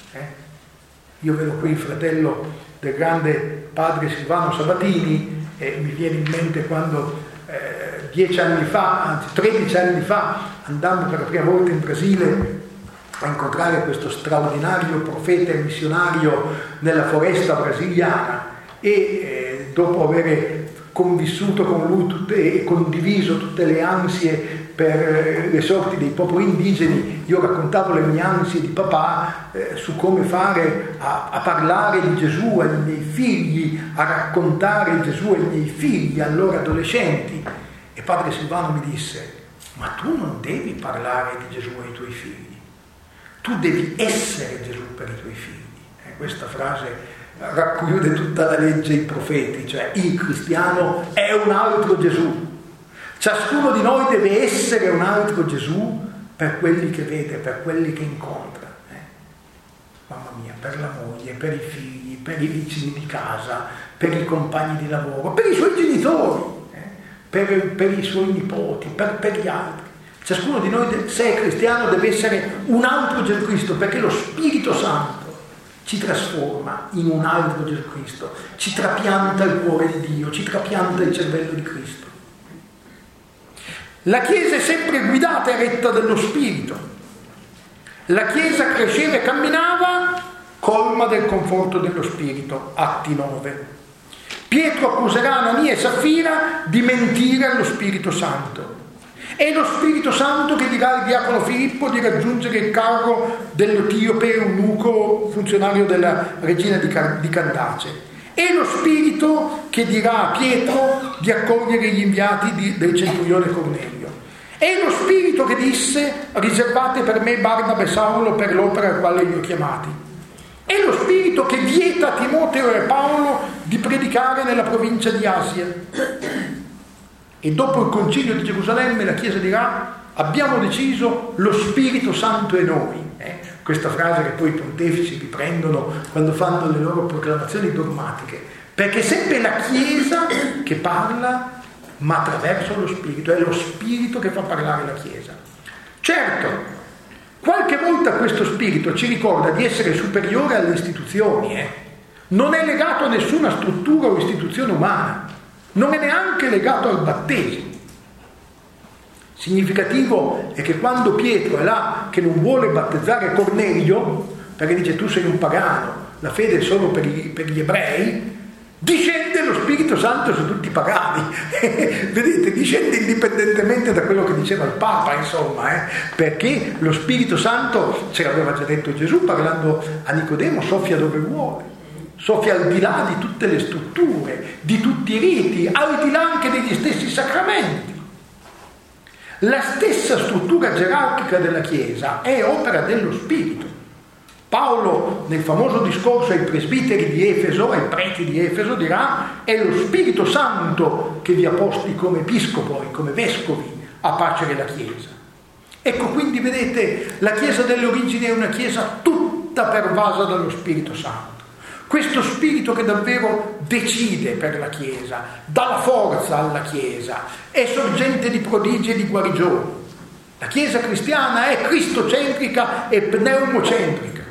Io vedo qui il fratello del grande padre Silvano Sabatini e mi viene in mente quando 10 anni fa, anzi 13 anni fa, andammo per la prima volta in Brasile a incontrare questo straordinario profeta e missionario nella foresta brasiliana e dopo aver convissuto con lui e condiviso tutte le ansie per le sorti dei popoli indigeni, io raccontavo le mie ansie di papà su come fare a parlare di Gesù ai miei figli, a raccontare Gesù ai miei figli, allora adolescenti. E padre Silvano mi disse: ma tu non devi parlare di Gesù ai tuoi figli, tu devi essere Gesù per i tuoi figli. Questa frase racchiude tutta la legge e i profeti, cioè il cristiano è un altro Gesù. Ciascuno di noi deve essere un altro Gesù per quelli che vede, per quelli che incontra. Mamma mia, per la moglie, per i figli, per i vicini di casa, per i compagni di lavoro, per i suoi genitori, per i suoi nipoti, per gli altri. Ciascuno di noi, se è cristiano, deve essere un altro Gesù Cristo, perché lo Spirito Santo ci trasforma in un altro Gesù Cristo, ci trapianta il cuore di Dio, ci trapianta il cervello di Cristo. La Chiesa è sempre guidata e retta dallo Spirito. La Chiesa cresceva e camminava colma del conforto dello Spirito. Atti 9. Pietro accuserà Anania e Saffira di mentire allo Spirito Santo. È lo Spirito Santo che dirà al diacono Filippo di raggiungere il carro dell'Etiope eunuco, funzionario della regina di Candace. È lo Spirito che dirà a Pietro di accogliere gli inviati del centurione Cornelio. È lo Spirito che disse: riservate per me Barnaba e Saulo per l'opera al quale li ho chiamati. È lo Spirito che vieta a Timoteo e Paolo di predicare nella provincia di Asia. E dopo il concilio di Gerusalemme la Chiesa dirà: abbiamo deciso, lo Spirito Santo è noi. Questa frase che poi i pontefici riprendono quando fanno le loro proclamazioni dogmatiche, perché è sempre la Chiesa che parla, ma attraverso lo Spirito. È lo Spirito che fa parlare la Chiesa. Certo, qualche volta questo Spirito ci ricorda di essere superiore alle istituzioni. Non è legato a nessuna struttura o istituzione umana, non è neanche legato al battesimo. Significativo è che quando Pietro è là che non vuole battezzare Cornelio, perché dice: tu sei un pagano, la fede è solo per gli ebrei, discende lo Spirito Santo su tutti i pagani. Vedete, discende indipendentemente da quello che diceva il Papa, insomma, perché lo Spirito Santo, ce l'aveva già detto Gesù parlando a Nicodemo, soffia dove vuole, soffia al di là di tutte le strutture, di tutti i riti, al di là anche degli stessi sacramenti. La stessa struttura gerarchica della Chiesa è opera dello Spirito. Paolo, nel famoso discorso ai presbiteri di Efeso, ai preti di Efeso, dirà: è lo Spirito Santo che vi ha posti come episcopi, come vescovi, a pacere la Chiesa. Ecco, quindi vedete, la Chiesa delle origini è una Chiesa tutta pervasa dallo Spirito Santo. Questo Spirito che davvero decide per la Chiesa, dà la forza alla Chiesa, è sorgente di prodigi e di guarigioni. La Chiesa cristiana è cristocentrica e pneumocentrica.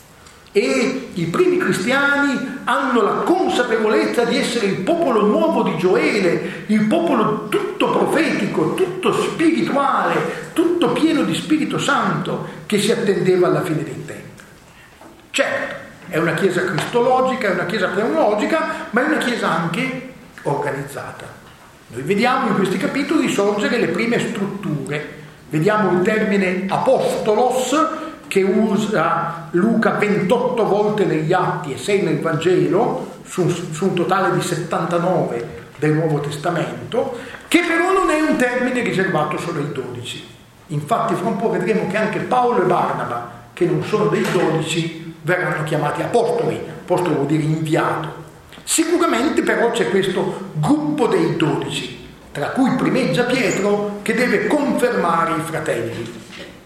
E i primi cristiani hanno la consapevolezza di essere il popolo nuovo di Gioele, il popolo tutto profetico, tutto spirituale, tutto pieno di Spirito Santo, che si attendeva alla fine dei tempi. Certo, è una Chiesa cristologica, è una Chiesa pneumonologica, ma è una Chiesa anche organizzata. Noi vediamo in questi capitoli sorgere le prime strutture. Vediamo il termine apostolos, che usa Luca 28 volte negli Atti e 6 nel Vangelo, su un totale di 79 del Nuovo Testamento, che però non è un termine riservato solo ai 12. Infatti fra un po' vedremo che anche Paolo e Barnaba, che non sono dei 12, verranno chiamati apostoli. Apostolo vuol dire inviato. Sicuramente però c'è questo gruppo dei 12, tra cui primeggia Pietro, che deve confermare i fratelli.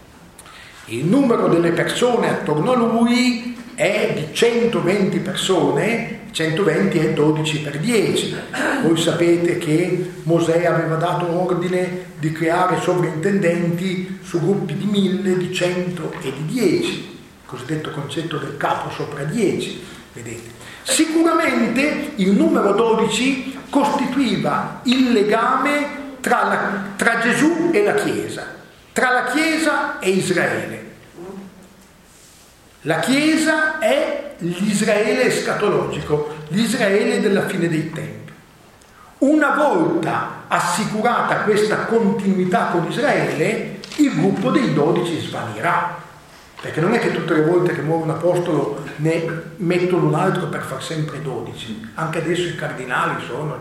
Il numero delle persone attorno a lui è di 120 persone, 120 è 12 per 10. Voi sapete che Mosè aveva dato ordine di creare sovrintendenti su gruppi di 1000, di 100 e di 10. Cosiddetto concetto del capo sopra 10, vedete. Sicuramente il numero 12 costituiva il legame tra Gesù e la Chiesa, tra la Chiesa e Israele. La Chiesa è l'Israele escatologico, l'Israele della fine dei tempi. Una volta assicurata questa continuità con Israele, il gruppo dei 12 svanirà. Perché non è che tutte le volte che muore un apostolo ne mettono un altro per far sempre 12. Anche adesso i cardinali sono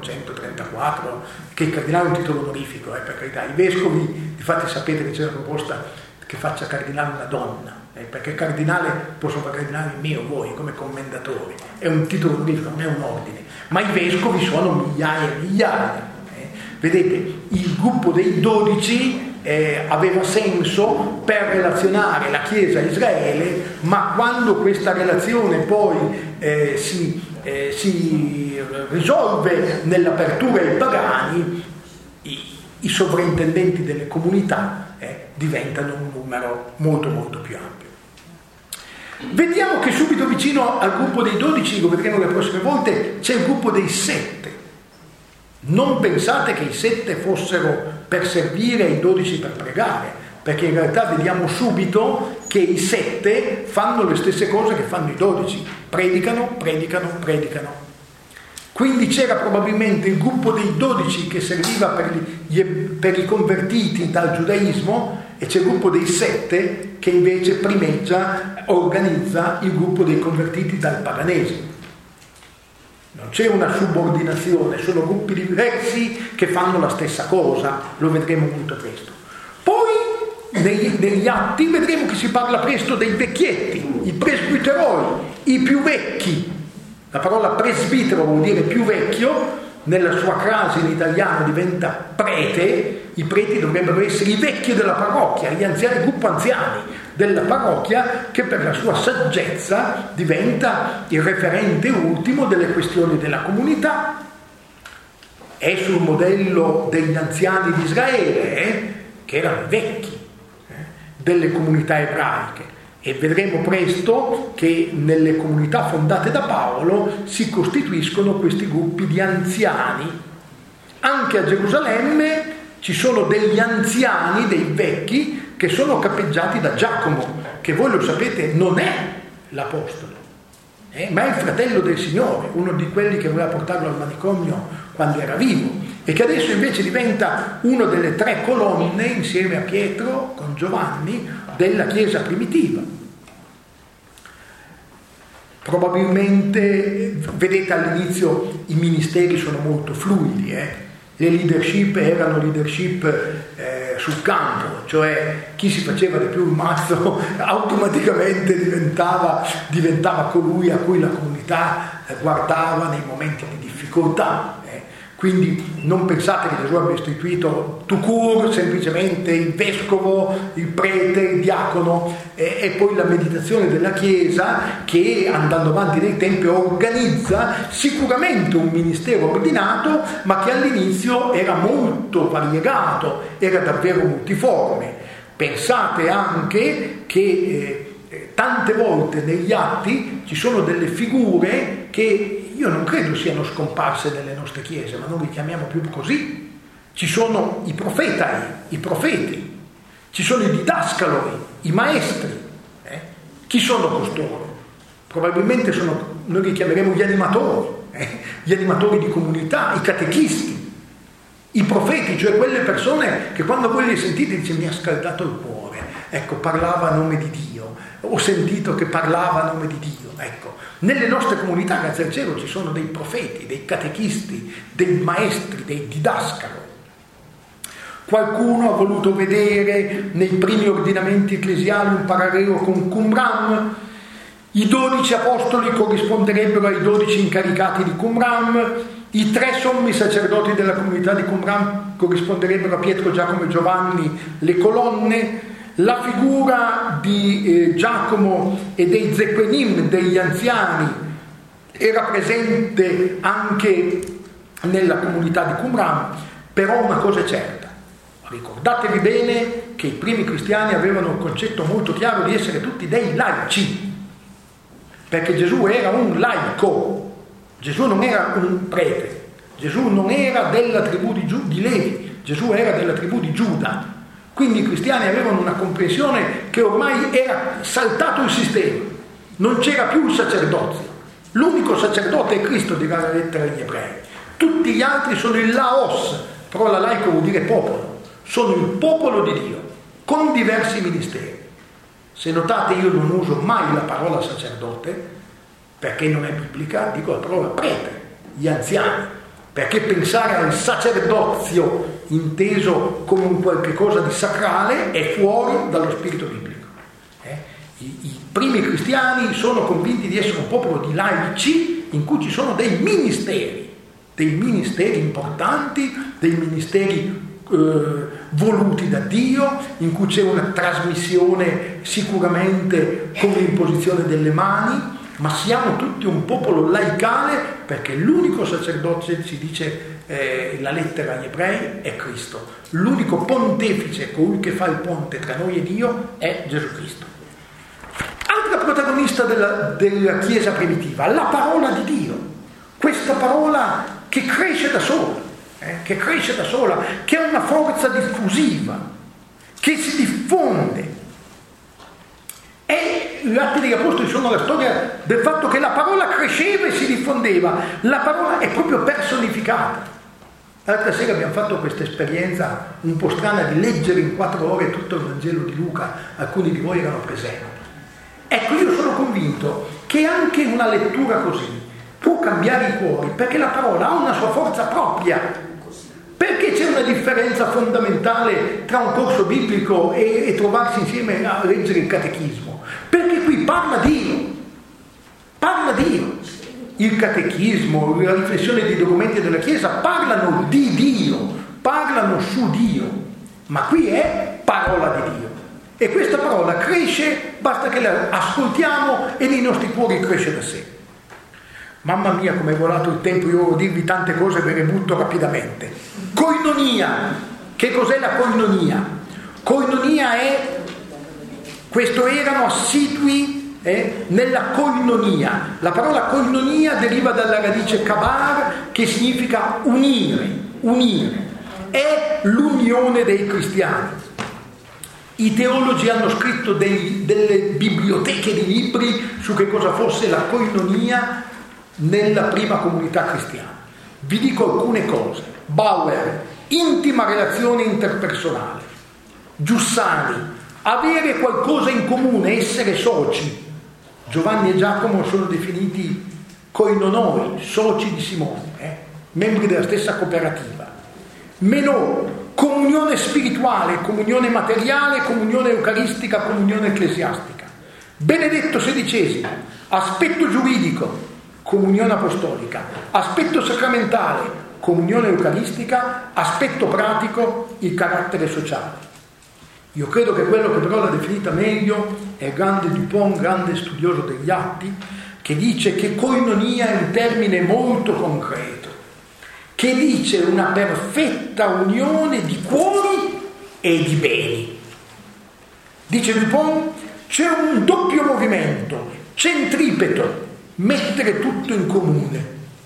134, che il cardinale è un titolo onorifico, per carità. I vescovi, infatti sapete che c'è la proposta che faccia cardinale una donna, perché cardinale possono fare cardinale me o voi come commendatori, è un titolo onorifico, non è un ordine, ma i vescovi sono migliaia e migliaia. Vedete, il gruppo dei 12 aveva senso per relazionare la Chiesa a Israele, ma quando questa relazione poi si risolve nell'apertura ai pagani, i sovrintendenti delle comunità diventano un numero molto molto più ampio. Vediamo che subito vicino al gruppo dei 12, lo vedremo le prossime volte, c'è il gruppo dei 7. Non pensate che i 7 fossero per servire e i 12 per pregare, perché in realtà vediamo subito che i 7 fanno le stesse cose che fanno i 12, predicano. Quindi c'era probabilmente il gruppo dei 12 che serviva per i convertiti dal giudaismo, e c'è il gruppo dei 7 che invece primeggia, organizza il gruppo dei convertiti dal paganesimo. Non c'è una subordinazione, sono gruppi diversi che fanno la stessa cosa, lo vedremo molto presto. Poi negli atti vedremo che si parla presto dei vecchietti, i presbiteroi, i più vecchi. La parola presbitero vuol dire più vecchio, nella sua crasi in italiano diventa prete. I preti dovrebbero essere i vecchi della parrocchia, gli anziani, il gruppo anziani della parrocchia, che per la sua saggezza diventa il referente ultimo delle questioni della comunità. È sul modello degli anziani di Israele, che erano vecchi delle comunità ebraiche, e vedremo presto che nelle comunità fondate da Paolo si costituiscono questi gruppi di anziani. Anche a Gerusalemme ci sono degli anziani, dei vecchi, che sono cappeggiati da Giacomo, che voi lo sapete non è l'apostolo, ma è il fratello del Signore, uno di quelli che voleva portarlo al manicomio quando era vivo, e che adesso invece diventa uno delle 3 colonne, insieme a Pietro, con Giovanni, della Chiesa primitiva. Probabilmente, vedete, all'inizio i ministeri sono molto fluidi, le leadership erano leadership sul campo, cioè chi si faceva di più il mazzo automaticamente diventava colui a cui la comunità guardava nei momenti di difficoltà. Quindi non pensate che Gesù abbia istituito tout court semplicemente il vescovo, il prete, il diacono, e poi la meditazione della Chiesa, che andando avanti nei tempi organizza sicuramente un ministero ordinato, ma che all'inizio era molto variegato, era davvero multiforme. Pensate anche che tante volte negli atti ci sono delle figure che io non credo siano scomparse nelle nostre chiese, ma non li chiamiamo più così. Ci sono i profetai, i profeti, ci sono i didascaloi, i maestri. Chi sono costoro? Probabilmente noi li chiameremo gli animatori di comunità, i catechisti, i profeti, cioè quelle persone che quando voi li sentite dice mi ha scaldato il cuore, ecco, parlava a nome di Dio, ho sentito che parlava a nome di Dio, ecco. Nelle nostre comunità, grazie al cielo, ci sono dei profeti, dei catechisti, dei maestri, dei didascali. Qualcuno ha voluto vedere nei primi ordinamenti ecclesiali un parallelo con Qumran. I 12 apostoli corrisponderebbero ai 12 incaricati di Qumran, i 3 sommi sacerdoti della comunità di Qumran corrisponderebbero a Pietro, Giacomo e Giovanni, le colonne. La figura di Giacomo e dei Zequenim, degli anziani, era presente anche nella comunità di Qumran, però una cosa è certa, ricordatevi bene che i primi cristiani avevano un concetto molto chiaro di essere tutti dei laici, perché Gesù era un laico, Gesù non era un prete, Gesù non era della tribù di Levi, Gesù era della tribù di Giuda. Quindi i cristiani avevano una comprensione che ormai era saltato il sistema, non c'era più il sacerdozio. L'unico sacerdote è Cristo, dirà la lettera agli ebrei. Tutti gli altri sono il laos, parola laico vuol dire popolo, sono il popolo di Dio, con diversi ministeri. Se notate io non uso mai la parola sacerdote, perché non è biblica, dico la parola prete, gli anziani, perché pensare al sacerdozio inteso come un qualche cosa di sacrale è fuori dallo spirito biblico. I primi cristiani sono convinti di essere un popolo di laici in cui ci sono dei ministeri importanti, dei ministeri voluti da Dio, in cui c'è una trasmissione sicuramente con l'imposizione delle mani, ma siamo tutti un popolo laicale perché l'unico sacerdote, ci dice la lettera agli ebrei, è Cristo. L'unico pontefice, colui che fa il ponte tra noi e Dio, è Gesù Cristo. Altra protagonista della Chiesa primitiva, la parola di Dio, questa parola che cresce da sola, che ha una forza diffusiva, che si diffonde. E gli Atti degli Apostoli sono la storia del fatto che la parola cresceva e si diffondeva, la parola è proprio personificata. L'altra sera abbiamo fatto questa esperienza un po' strana di leggere in 4 ore tutto il Vangelo di Luca, alcuni di voi erano presenti. Ecco, io sono convinto che anche una lettura così può cambiare i cuori, perché la parola ha una sua forza propria. Perché c'è una differenza fondamentale tra un corso biblico e trovarsi insieme a leggere il catechismo? Perché qui parla Dio. Il catechismo, la riflessione dei documenti della Chiesa parlano di Dio, parlano su Dio, ma qui è parola di Dio. E questa parola cresce, basta che la ascoltiamo e nei nostri cuori cresce da sé. Mamma mia, come è volato il tempo, io volevo dirvi tante cose, ve le butto rapidamente. Koinonia. Che cos'è la koinonia? Koinonia è, questo erano assidui nella koinonia. La parola koinonia deriva dalla radice kabar, che significa unire. È l'unione dei cristiani. I teologi hanno scritto delle biblioteche di libri su che cosa fosse la koinonia nella prima comunità cristiana. Vi dico alcune cose. Bauer, intima relazione interpersonale. Giussani, avere qualcosa in comune, essere soci. Giovanni e Giacomo sono definiti koinonoi, soci di Simone, membri della stessa cooperativa. Menò, comunione spirituale, comunione materiale, comunione eucaristica, comunione ecclesiastica. Benedetto XVI, aspetto giuridico, comunione apostolica, aspetto sacramentale, comunione eucaristica, aspetto pratico, il carattere sociale. Io credo che quello che però l'ha definita meglio è il grande Dupont, grande studioso degli Atti, che dice che koinonia è un termine molto concreto, che dice una perfetta unione di cuori e di beni. Dice Dupont, c'è un doppio movimento, centripeto, mettere tutto in comune,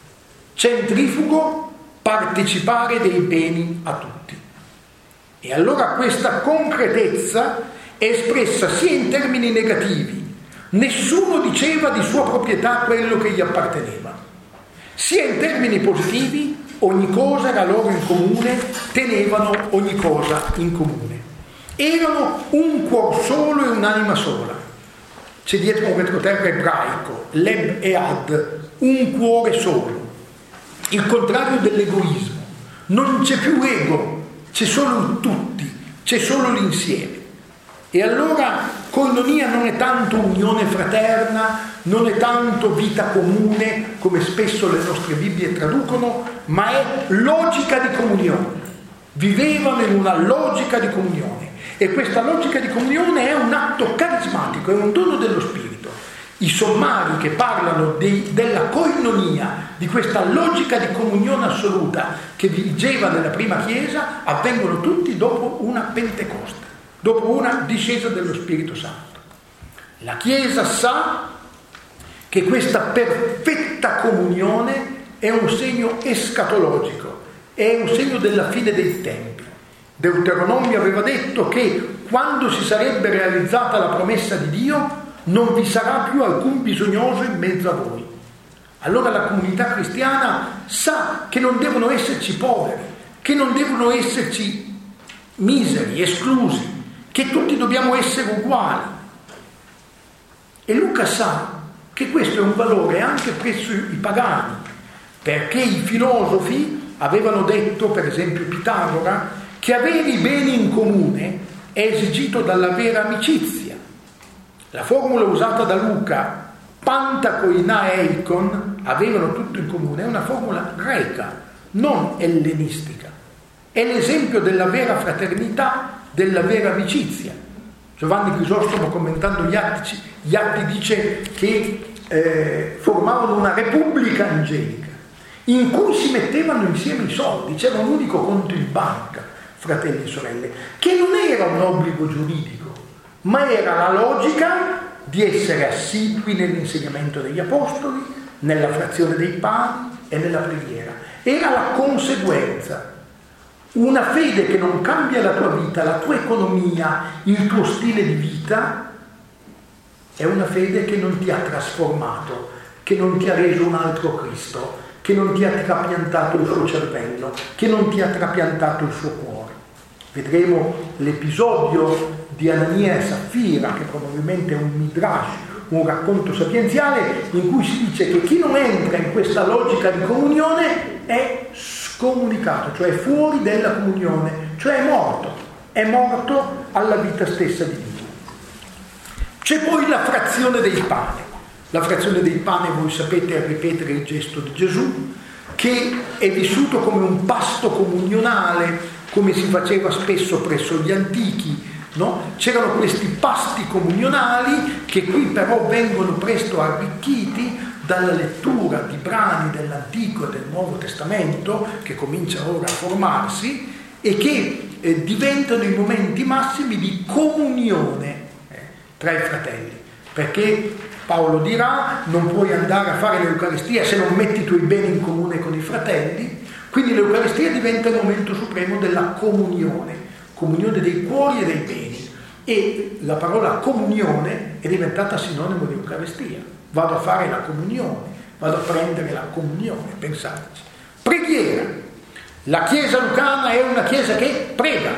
centrifugo, partecipare dei beni a tutti. E allora questa concretezza è espressa sia in termini negativi, nessuno diceva di sua proprietà quello che gli apparteneva, sia in termini positivi, ogni cosa era loro in comune, tenevano ogni cosa in comune. Erano un cuor solo e un'anima sola. C'è dietro un retroterra ebraico, leb e ad, un cuore solo. Il contrario dell'egoismo. Non c'è più ego, c'è solo tutti, c'è solo l'insieme. E allora koinonia non è tanto unione fraterna, non è tanto vita comune, come spesso le nostre Bibbie traducono, ma è logica di comunione. Vivevano in una logica di comunione. E questa logica di comunione è un atto carismatico, è un dono dello Spirito. I sommari che parlano della koinonia, di questa logica di comunione assoluta che vigeva nella prima Chiesa, avvengono tutti dopo una Pentecoste, dopo una discesa dello Spirito Santo. La Chiesa sa che questa perfetta comunione è un segno escatologico, è un segno della fine dei tempi. Deuteronomio aveva detto che quando si sarebbe realizzata la promessa di Dio non vi sarà più alcun bisognoso in mezzo a voi. Allora la comunità cristiana sa che non devono esserci poveri, che non devono esserci miseri, esclusi, che tutti dobbiamo essere uguali. E Luca sa che questo è un valore anche presso i pagani, perché i filosofi avevano detto, per esempio Pitagora, che avere i beni in comune è esigito dalla vera amicizia. La formula usata da Luca, panta koina eikon, avevano tutto in comune, è una formula greca, non ellenistica. È l'esempio della vera fraternità, della vera amicizia. Giovanni Crisostomo, commentando gli atti dice che formavano una repubblica angelica in cui si mettevano insieme i soldi, c'era un unico conto in banca, fratelli e sorelle, che non era un obbligo giuridico, ma era la logica di essere assidui nell'insegnamento degli apostoli, nella frazione dei pani e nella preghiera. Era la conseguenza. Una fede che non cambia la tua vita, la tua economia, il tuo stile di vita, è una fede che non ti ha trasformato, che non ti ha reso un altro Cristo, che non ti ha trapiantato il suo cervello, che non ti ha trapiantato il suo cuore. Vedremo l'episodio di Anania e Saffira, che probabilmente è un midrash, un racconto sapienziale, in cui si dice che chi non entra in questa logica di comunione è scomunicato, cioè fuori della comunione, cioè è morto alla vita stessa di Dio. C'è poi la frazione del pane. La frazione del pane, voi sapete, è ripetere il gesto di Gesù, che è vissuto come un pasto comunionale, come si faceva spesso presso gli antichi, no? C'erano questi pasti comunionali che qui però vengono presto arricchiti dalla lettura di brani dell'Antico e del Nuovo Testamento, che comincia ora a formarsi, e che diventano i momenti massimi di comunione tra i fratelli, perché Paolo dirà: non puoi andare a fare l'Eucaristia se non metti i tuoi beni in comune con i fratelli. Quindi l'Eucaristia diventa il momento supremo della comunione dei cuori e dei beni, e la parola comunione è diventata sinonimo di Eucaristia. Vado a fare la comunione, vado a prendere la comunione, pensateci. Preghiera. La Chiesa lucana è una Chiesa che prega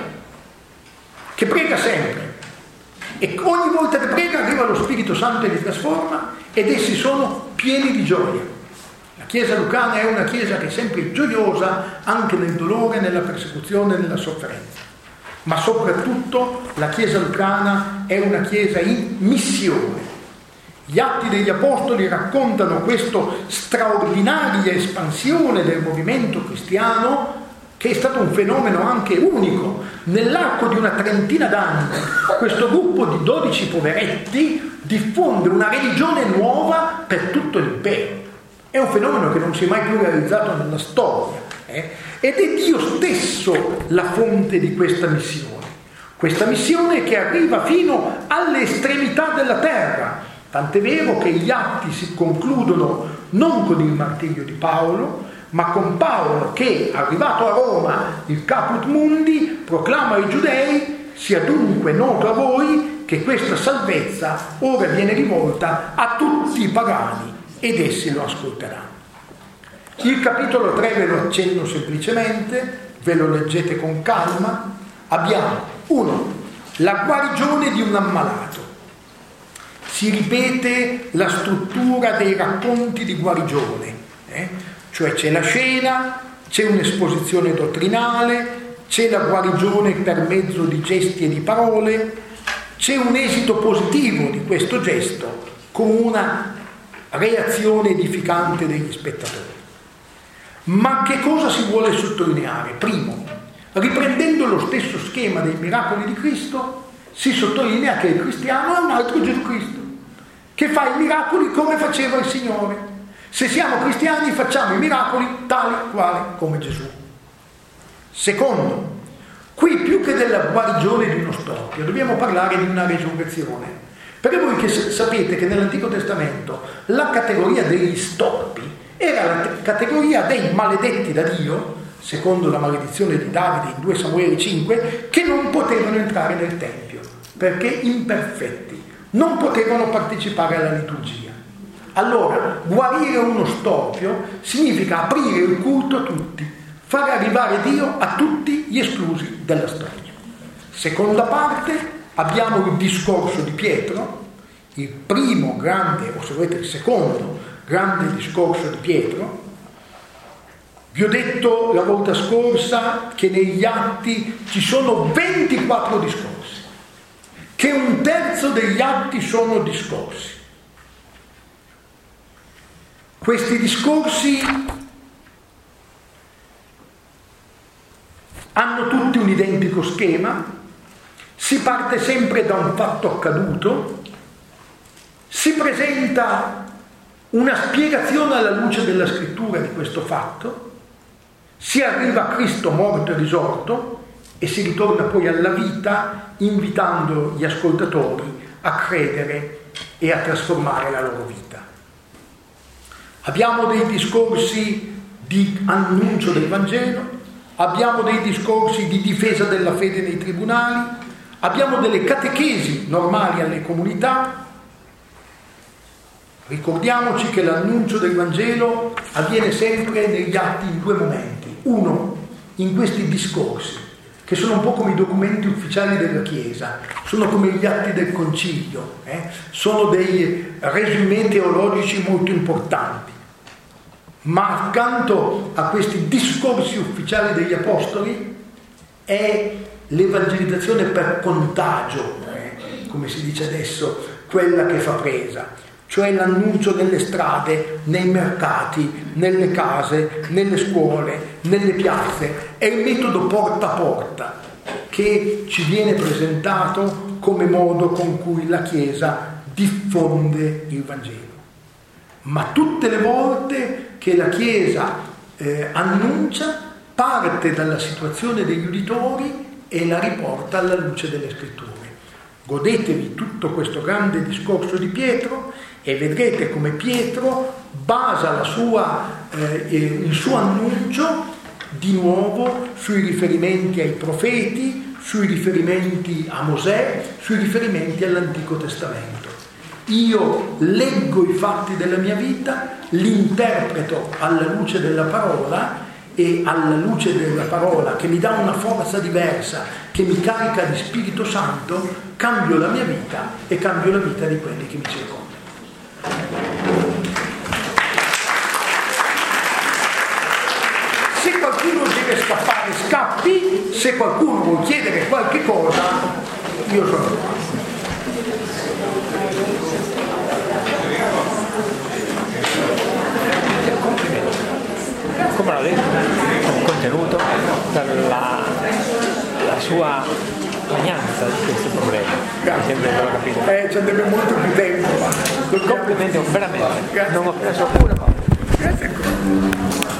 sempre, e ogni volta che prega arriva lo Spirito Santo e li trasforma, ed essi sono pieni di gioia. La Chiesa lucana è una Chiesa che è sempre gioiosa anche nel dolore, nella persecuzione, nella sofferenza. Ma soprattutto la Chiesa lucana è una Chiesa in missione. Gli Atti degli Apostoli raccontano questa straordinaria espansione del movimento cristiano, che è stato un fenomeno anche unico. Nell'arco di una trentina d'anni questo gruppo di 12 poveretti diffonde una religione nuova per tutto l'impero. È un fenomeno che non si è mai più realizzato nella storia, ed è Dio stesso la fonte di questa missione che arriva fino alle estremità della terra, tant'è vero che gli atti si concludono non con il martirio di Paolo, ma con Paolo che, arrivato a Roma, il caput mundi, proclama ai giudei: sia dunque noto a voi che questa salvezza ora viene rivolta a tutti i pagani, ed essi lo ascolteranno. Il capitolo 3 ve lo accenno semplicemente, ve lo leggete con calma. Abbiamo 1. La guarigione di un ammalato. Si ripete la struttura dei racconti di guarigione, cioè c'è la scena, c'è un'esposizione dottrinale, c'è la guarigione per mezzo di gesti e di parole, c'è un esito positivo di questo gesto con una reazione edificante degli spettatori. Ma che cosa si vuole sottolineare? Primo, riprendendo lo stesso schema dei miracoli di Cristo, si sottolinea che il cristiano è un altro Gesù Cristo, che fa i miracoli come faceva il Signore. Se siamo cristiani facciamo i miracoli tali quali come Gesù. Secondo, qui più che della guarigione di uno storpio dobbiamo parlare di una resurrezione, perché voi che sapete che nell'Antico Testamento la categoria degli storpi era la categoria dei maledetti da Dio, secondo la maledizione di Davide in 2 Samuele 5, che non potevano entrare nel Tempio perché imperfetti, non potevano partecipare alla liturgia. Allora, guarire uno storpio significa aprire il culto a tutti, far arrivare Dio a tutti gli esclusi della storia. Seconda parte, abbiamo il discorso di Pietro, il primo grande, o se volete il secondo grande discorso di Pietro, Vi ho detto la volta scorsa che negli atti ci sono 24 discorsi, che un terzo degli atti sono discorsi. Questi discorsi hanno tutti un identico schema, si parte sempre da un fatto accaduto, si presenta una spiegazione alla luce della scrittura di questo fatto, si arriva a Cristo morto e risorto e si ritorna poi alla vita invitando gli ascoltatori a credere e a trasformare la loro vita. Abbiamo dei discorsi di annuncio del Vangelo, abbiamo dei discorsi di difesa della fede nei tribunali, abbiamo delle catechesi normali alle comunità. Ricordiamoci che l'annuncio del Vangelo avviene sempre negli atti in due momenti. Uno, in questi discorsi, che sono un po' come i documenti ufficiali della Chiesa, sono come gli atti del Concilio, sono dei resumé teologici molto importanti. Ma accanto a questi discorsi ufficiali degli Apostoli è l'evangelizzazione per contagio, come si dice adesso, quella che fa presa. Cioè l'annuncio nelle strade, nei mercati, nelle case, nelle scuole, nelle piazze. È il metodo porta a porta che ci viene presentato come modo con cui la Chiesa diffonde il Vangelo. Ma tutte le volte che la Chiesa annuncia, parte dalla situazione degli uditori e la riporta alla luce delle Scritture. Godetevi tutto questo grande discorso di Pietro e vedrete come Pietro basa il suo annuncio di nuovo sui riferimenti ai profeti, sui riferimenti a Mosè, sui riferimenti all'Antico Testamento. Io leggo i fatti della mia vita, li interpreto alla luce della parola e alla luce della parola che mi dà una forza diversa, che mi carica di Spirito Santo, cambio la mia vita e cambio la vita di quelli che mi circondano. Se qualcuno deve scappare, scappi. Se qualcuno vuol chiedere qualche cosa, io sono qua. Come l'ho detto, un contenuto per la sua magnanza di questi problemi. Grazie. Ci andrebbe molto più tempo. Complimenti, veramente. Non ho preso una parola. Grazie ancora.